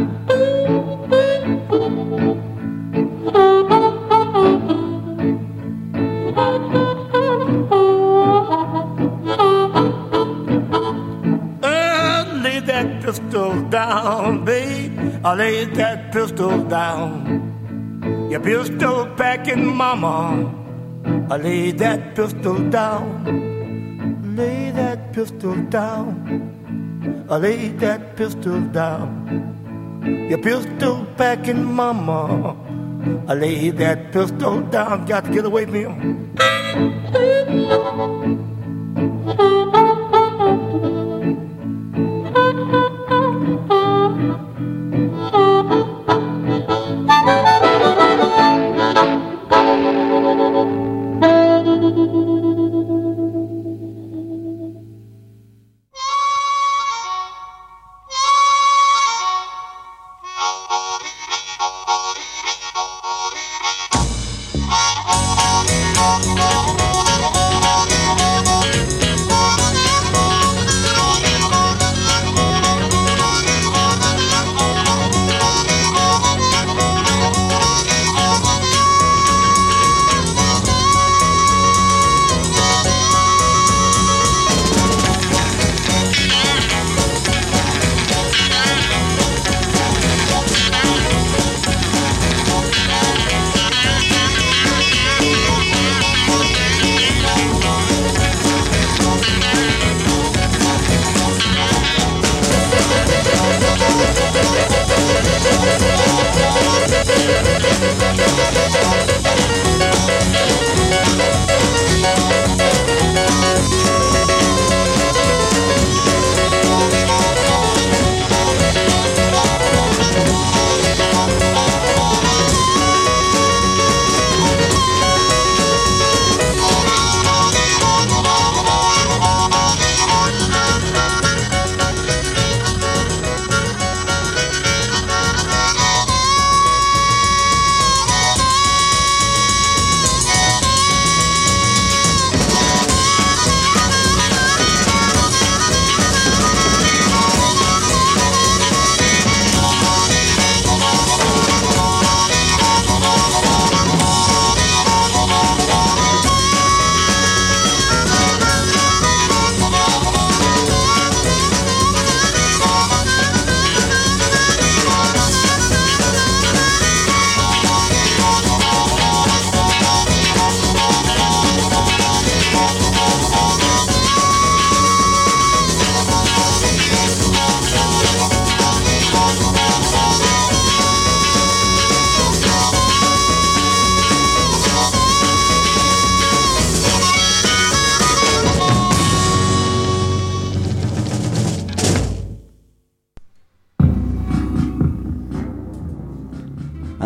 Pistol down, babe, I laid that pistol down. Your pistol packing mama, I laid that pistol down. Lay that pistol down, I laid that pistol down. Your pistol packing mama, I laid that pistol down. Got to get away from him.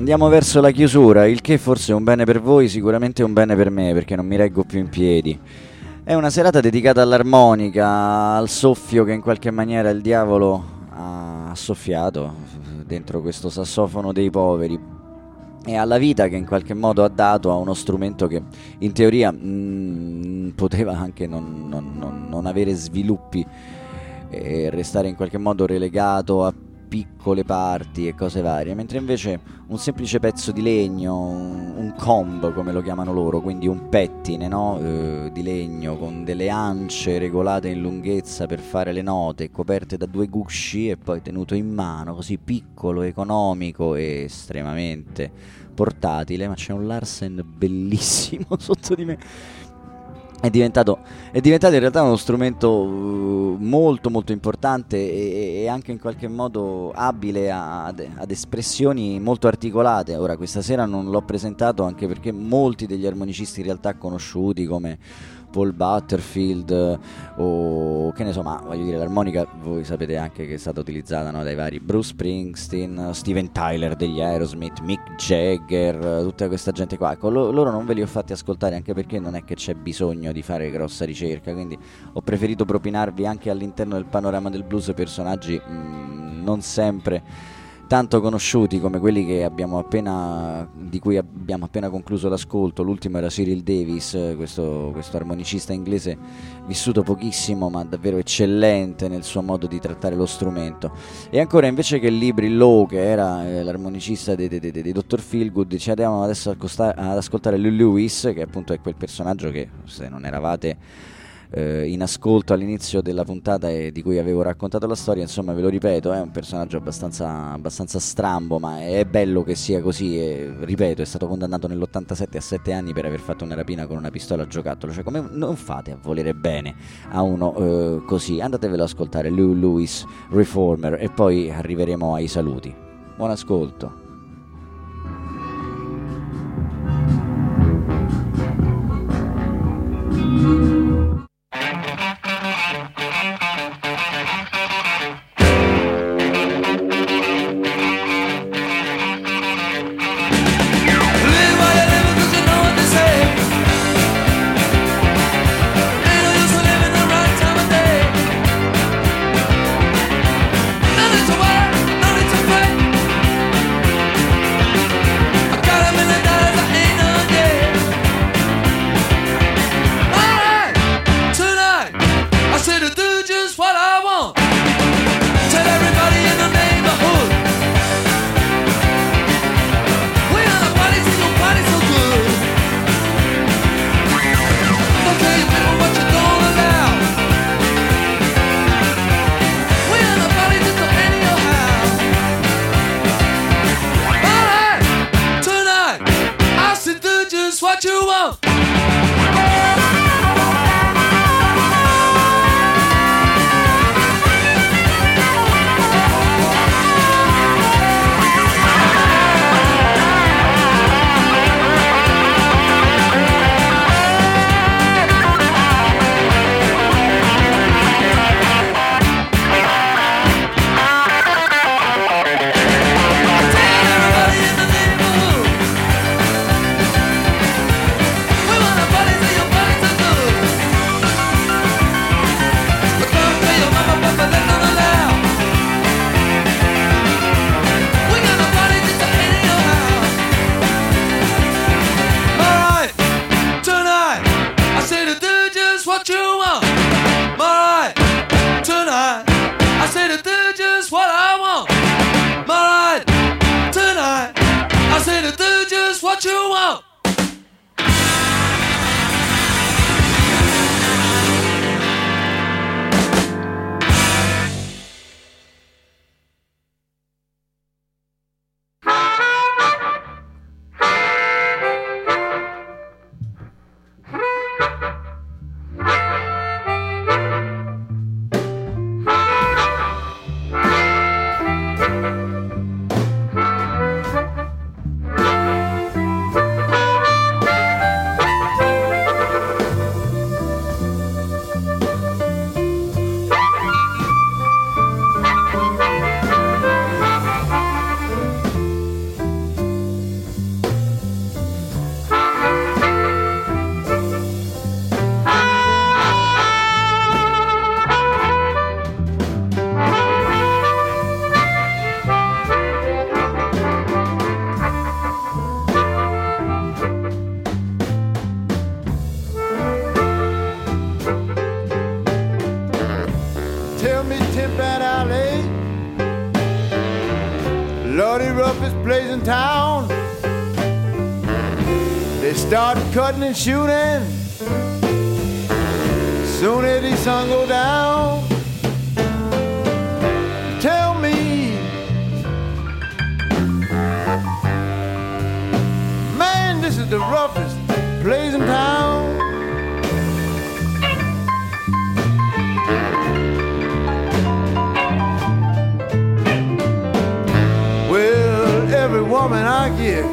Andiamo verso la chiusura, il che forse è un bene per voi, sicuramente è un bene per me, perché non mi reggo più in piedi. È una serata dedicata all'armonica, al soffio che in qualche maniera il diavolo ha soffiato dentro questo sassofono dei poveri, e alla vita che in qualche modo ha dato a uno strumento che in teoria mh, poteva anche non, non, non, non avere sviluppi e restare in qualche modo relegato a piccole parti e cose varie, mentre invece un semplice pezzo di legno, un, un comb come lo chiamano loro, quindi un pettine, no? eh, di legno con delle ance regolate in lunghezza per fare le note, coperte da due gusci e poi tenuto in mano, così piccolo, economico e estremamente portatile. Ma c'è un Larsen bellissimo sotto di me. È diventato, è diventato in realtà uno strumento uh, molto molto importante e, e anche in qualche modo abile a, ad, ad espressioni molto articolate. Ora questa sera non l'ho presentato anche perché molti degli armonicisti in realtà conosciuti come Paul Butterfield o che ne so, ma voglio dire, l'armonica voi sapete anche che è stata utilizzata, no, dai vari Bruce Springsteen, Steven Tyler degli Aerosmith, Mick Jagger, tutta questa gente qua. Ecco, lo, loro non ve li ho fatti ascoltare anche perché non è che c'è bisogno di fare grossa ricerca, quindi ho preferito propinarvi anche all'interno del panorama del blues personaggi mh, non sempre tanto conosciuti come quelli che abbiamo appena, di cui abbiamo appena concluso l'ascolto. L'ultimo era Cyril Davis, questo, questo armonicista inglese vissuto pochissimo ma davvero eccellente nel suo modo di trattare lo strumento. E ancora, invece che Libri Lowe, che era eh, l'armonicista di, di, di, di dottor Feelgood, ci andiamo adesso ad ascoltare Lou Lewis, che appunto è quel personaggio che, se non eravate Uh, in ascolto all'inizio della puntata e di cui avevo raccontato la storia, insomma ve lo ripeto, è un personaggio abbastanza, abbastanza strambo, ma è bello che sia così. E ripeto, è stato condannato nell'ottantasette a sette anni per aver fatto una rapina con una pistola a giocattolo. Cioè, come non fate a volere bene a uno uh, così? Andatevelo ad ascoltare, Lou Lewis Reformer, e poi arriveremo ai saluti. Buon ascolto. Nothing to worry, nothing to pray. Lordy, roughest place in town. They started cutting and shooting. Soon as the sun go down. Tell me, man, this is the roughest place in town. Well, every woman I get,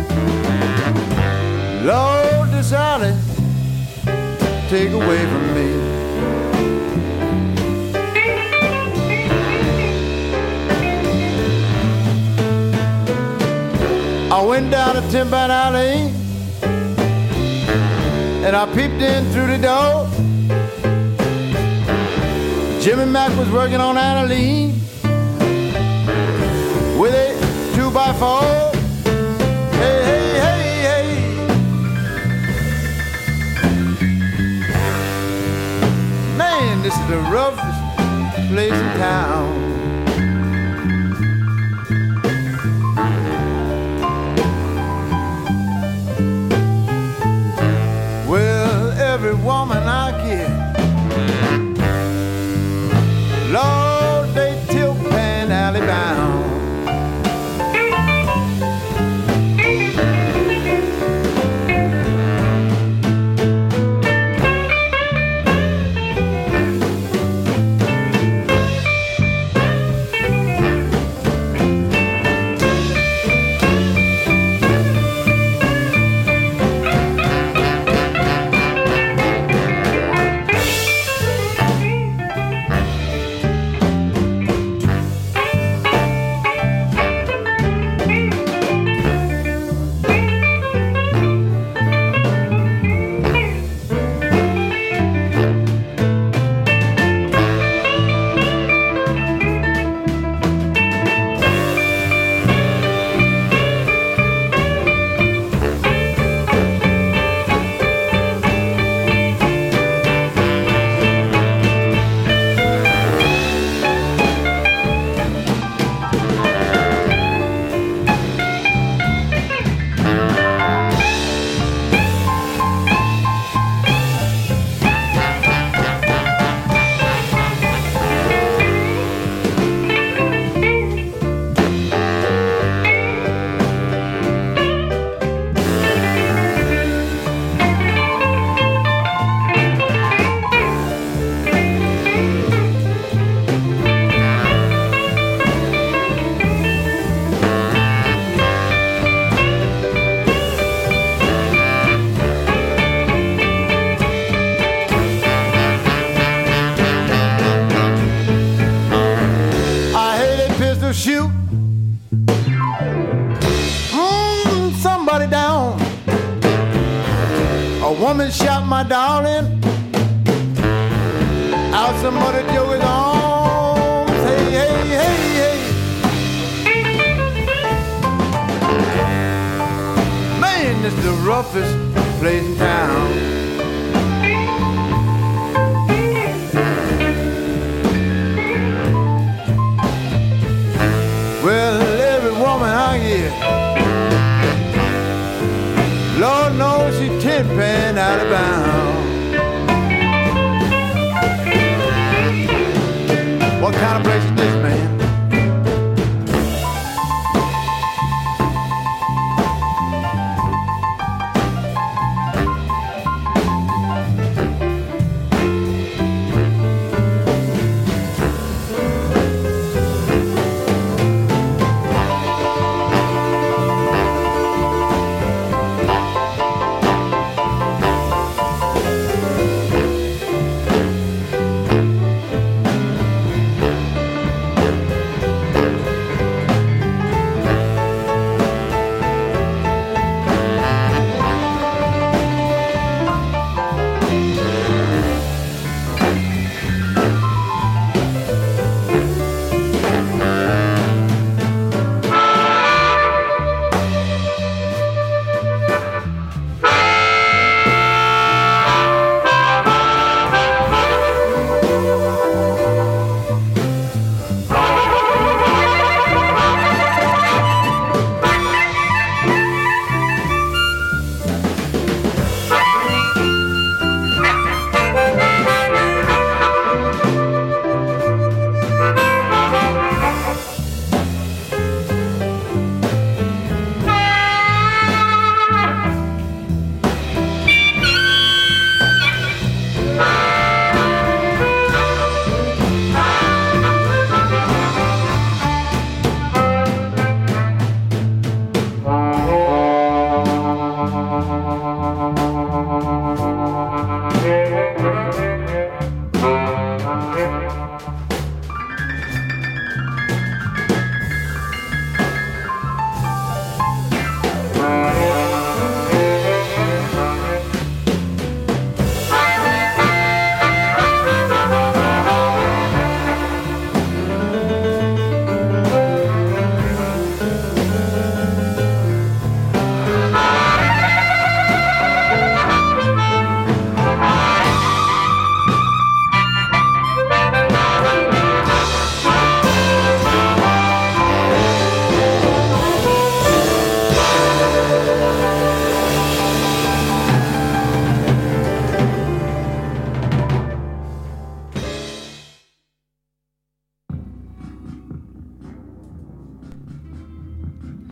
Lord, this alley take away from me. I went down to Tin Pan Alley and I peeped in through the door. Jimmy Mack was working on Annalee with a two by four. Hey, hey, hey, hey. Man, this is the roughest place in town. Well, every woman I get, Lord, they tilt Pan Alley bound. Shoot mm, somebody down. A woman shot my darling out some other joker's arms. Hey, hey, hey, hey. Man, this is the roughest place in town. Well, every woman I get, Lord knows she Tin Pan out of bounds. What kind of place is this, man?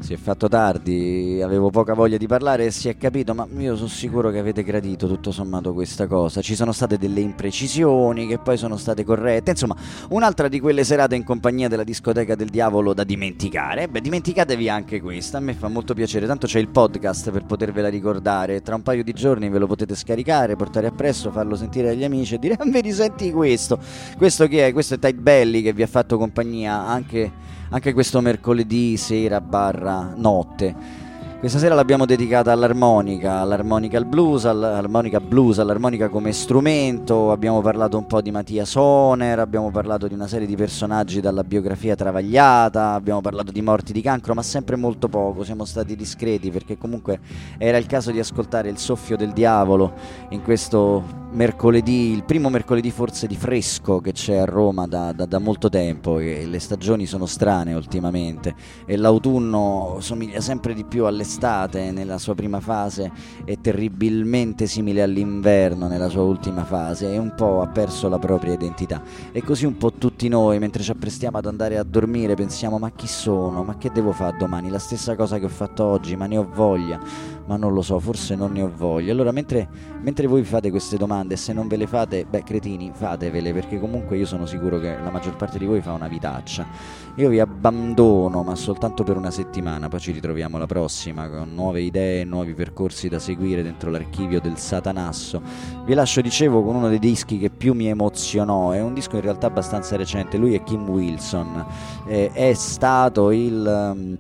Si è fatto tardi, avevo poca voglia di parlare e si è capito, ma io sono sicuro che avete gradito tutto sommato questa cosa. Ci sono state delle imprecisioni che poi sono state corrette, insomma un'altra di quelle serate in compagnia della discoteca del diavolo da dimenticare. Beh, dimenticatevi anche questa, a me fa molto piacere, tanto c'è il podcast per potervela ricordare, tra un paio di giorni ve lo potete scaricare, portare appresso, farlo sentire agli amici e dire ah, vedi, senti questo, questo che è? Questo è Tight Belly che vi ha fatto compagnia anche... anche questo mercoledì sera barra notte. Questa sera l'abbiamo dedicata all'armonica, all'armonica al blues, all'armonica blues, all'armonica come strumento. Abbiamo parlato un po' di Mattia Soner, abbiamo parlato di una serie di personaggi dalla biografia travagliata, abbiamo parlato di morti di cancro, ma sempre molto poco, siamo stati discreti perché comunque era il caso di ascoltare il soffio del diavolo in questo mercoledì, il primo mercoledì forse di fresco che c'è a Roma da, da, da molto tempo, e le stagioni sono strane ultimamente e l'autunno somiglia sempre di più all'estate nella sua prima fase e terribilmente simile all'inverno nella sua ultima fase, e un po' ha perso la propria identità. E così un po' tutti noi, mentre ci apprestiamo ad andare a dormire, pensiamo ma chi sono, ma che devo fare domani, la stessa cosa che ho fatto oggi, ma ne ho voglia, ma non lo so, forse non ne ho voglia. Allora mentre, mentre voi vi fate queste domande, se non ve le fate, beh cretini, fatevele, perché comunque io sono sicuro che la maggior parte di voi fa una vitaccia. Io vi abbandono, ma soltanto per una settimana, poi ci ritroviamo la prossima con nuove idee, nuovi percorsi da seguire dentro l'archivio del Satanasso. Vi lascio, dicevo, con uno dei dischi che più mi emozionò, è un disco in realtà abbastanza recente, lui è Kim Wilson, eh, è stato il... Um,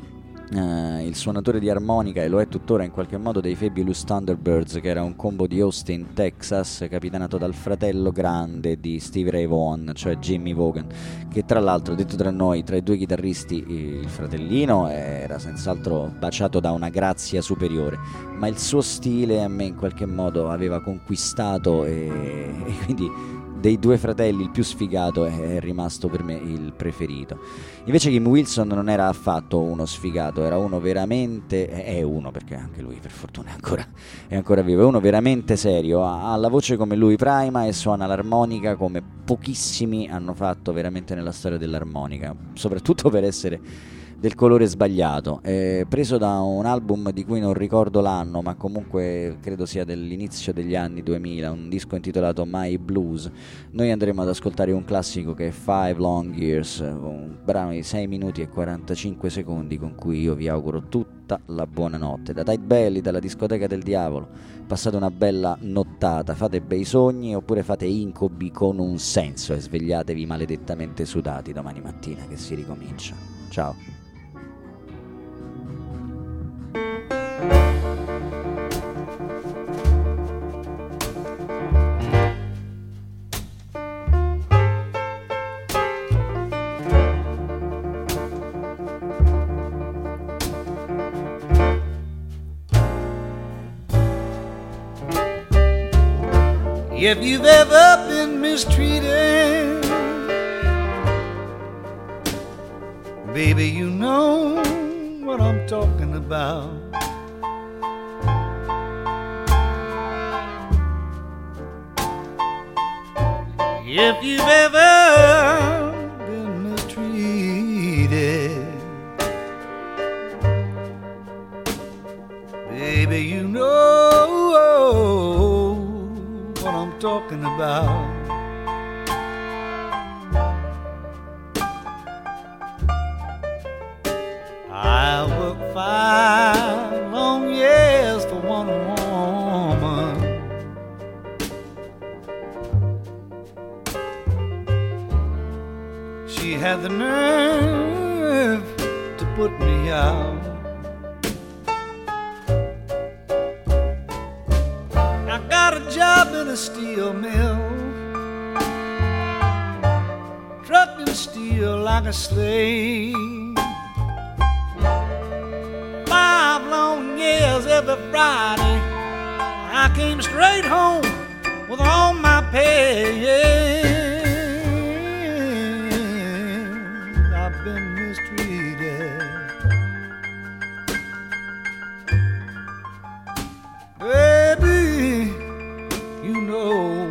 Uh, il suonatore di armonica, e lo è tuttora in qualche modo, dei Fabulous Thunderbirds, che era un combo di Austin, Texas, capitanato dal fratello grande di Stevie Ray Vaughan, cioè Jimmy Vaughan, che tra l'altro, detto tra noi, tra i due chitarristi il fratellino era senz'altro baciato da una grazia superiore, ma il suo stile a me in qualche modo aveva conquistato, e, e quindi dei due fratelli il più sfigato è rimasto per me il preferito. Invece Kim Wilson non era affatto uno sfigato, era uno veramente, è uno perché anche lui per fortuna è ancora, è ancora vivo, è uno veramente serio, ha, ha la voce come lui prima e suona l'armonica come pochissimi hanno fatto veramente nella storia dell'armonica, soprattutto per essere del colore sbagliato, è preso da un album di cui non ricordo l'anno, ma comunque credo sia dell'inizio degli anni duemila, un disco intitolato My Blues. Noi andremo ad ascoltare un classico che è Five Long Years, un brano di sei minuti e quarantacinque secondi con cui io vi auguro tutta la buonanotte. Da Tight Belly, dalla discoteca del diavolo, passate una bella nottata, fate bei sogni oppure fate incubi con un senso e svegliatevi maledettamente sudati domani mattina che si ricomincia. Ciao. If you've ever been mistreated, baby, you know what I'm talking about. If you've ever been mistreated, baby, you know what I'm talking about. I worked five long years for one woman. She had the nerve to put me out. Job in a steel mill, trucking steel like a slave. Five long years every Friday, I came straight home with all my pay. I've been mistreated, baby. You know,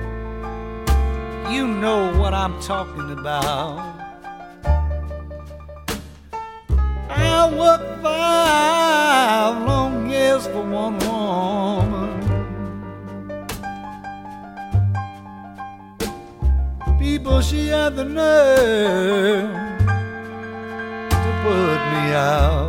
you know what I'm talking about. I I worked five long years for one woman. People, she had the nerve to put me out.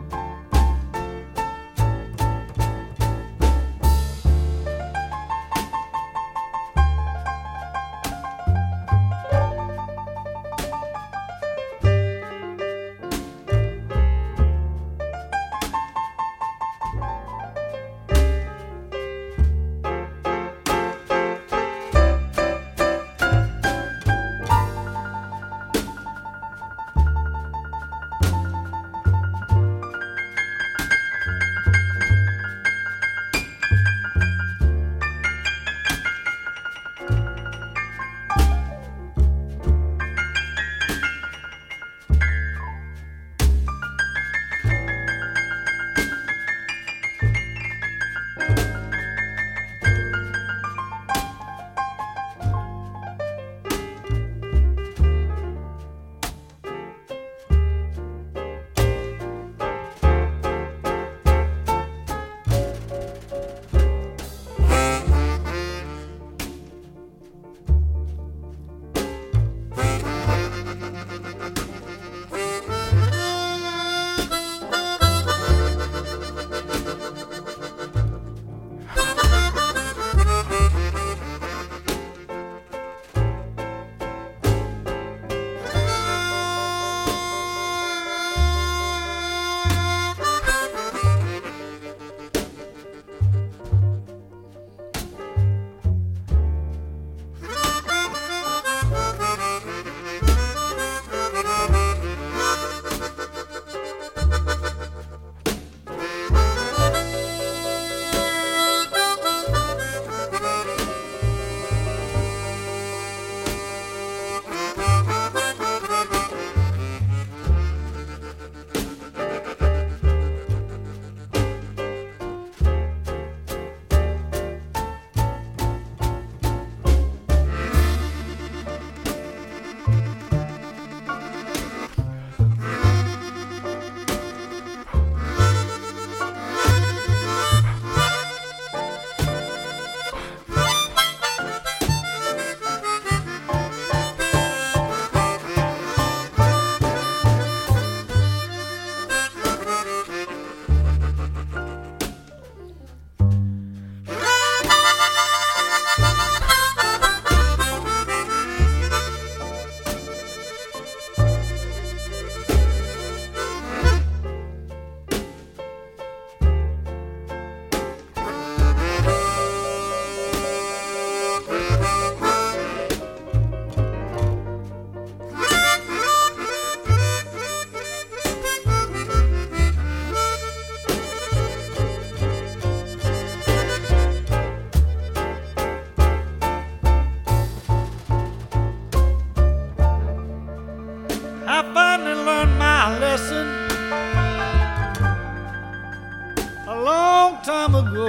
Time ago,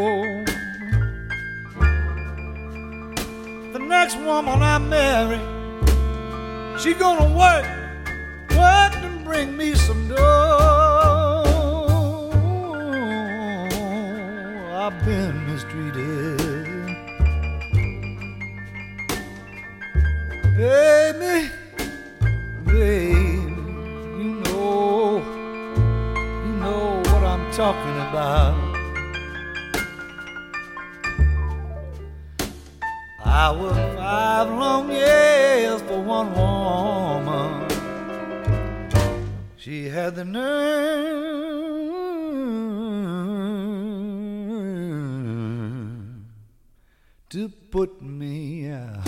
the next woman I marry, she gonna work, work and bring me some dough. I've been mistreated, baby, baby, you know, you know what I'm talking about. I worked five long years for one woman. She had the nerve to put me out.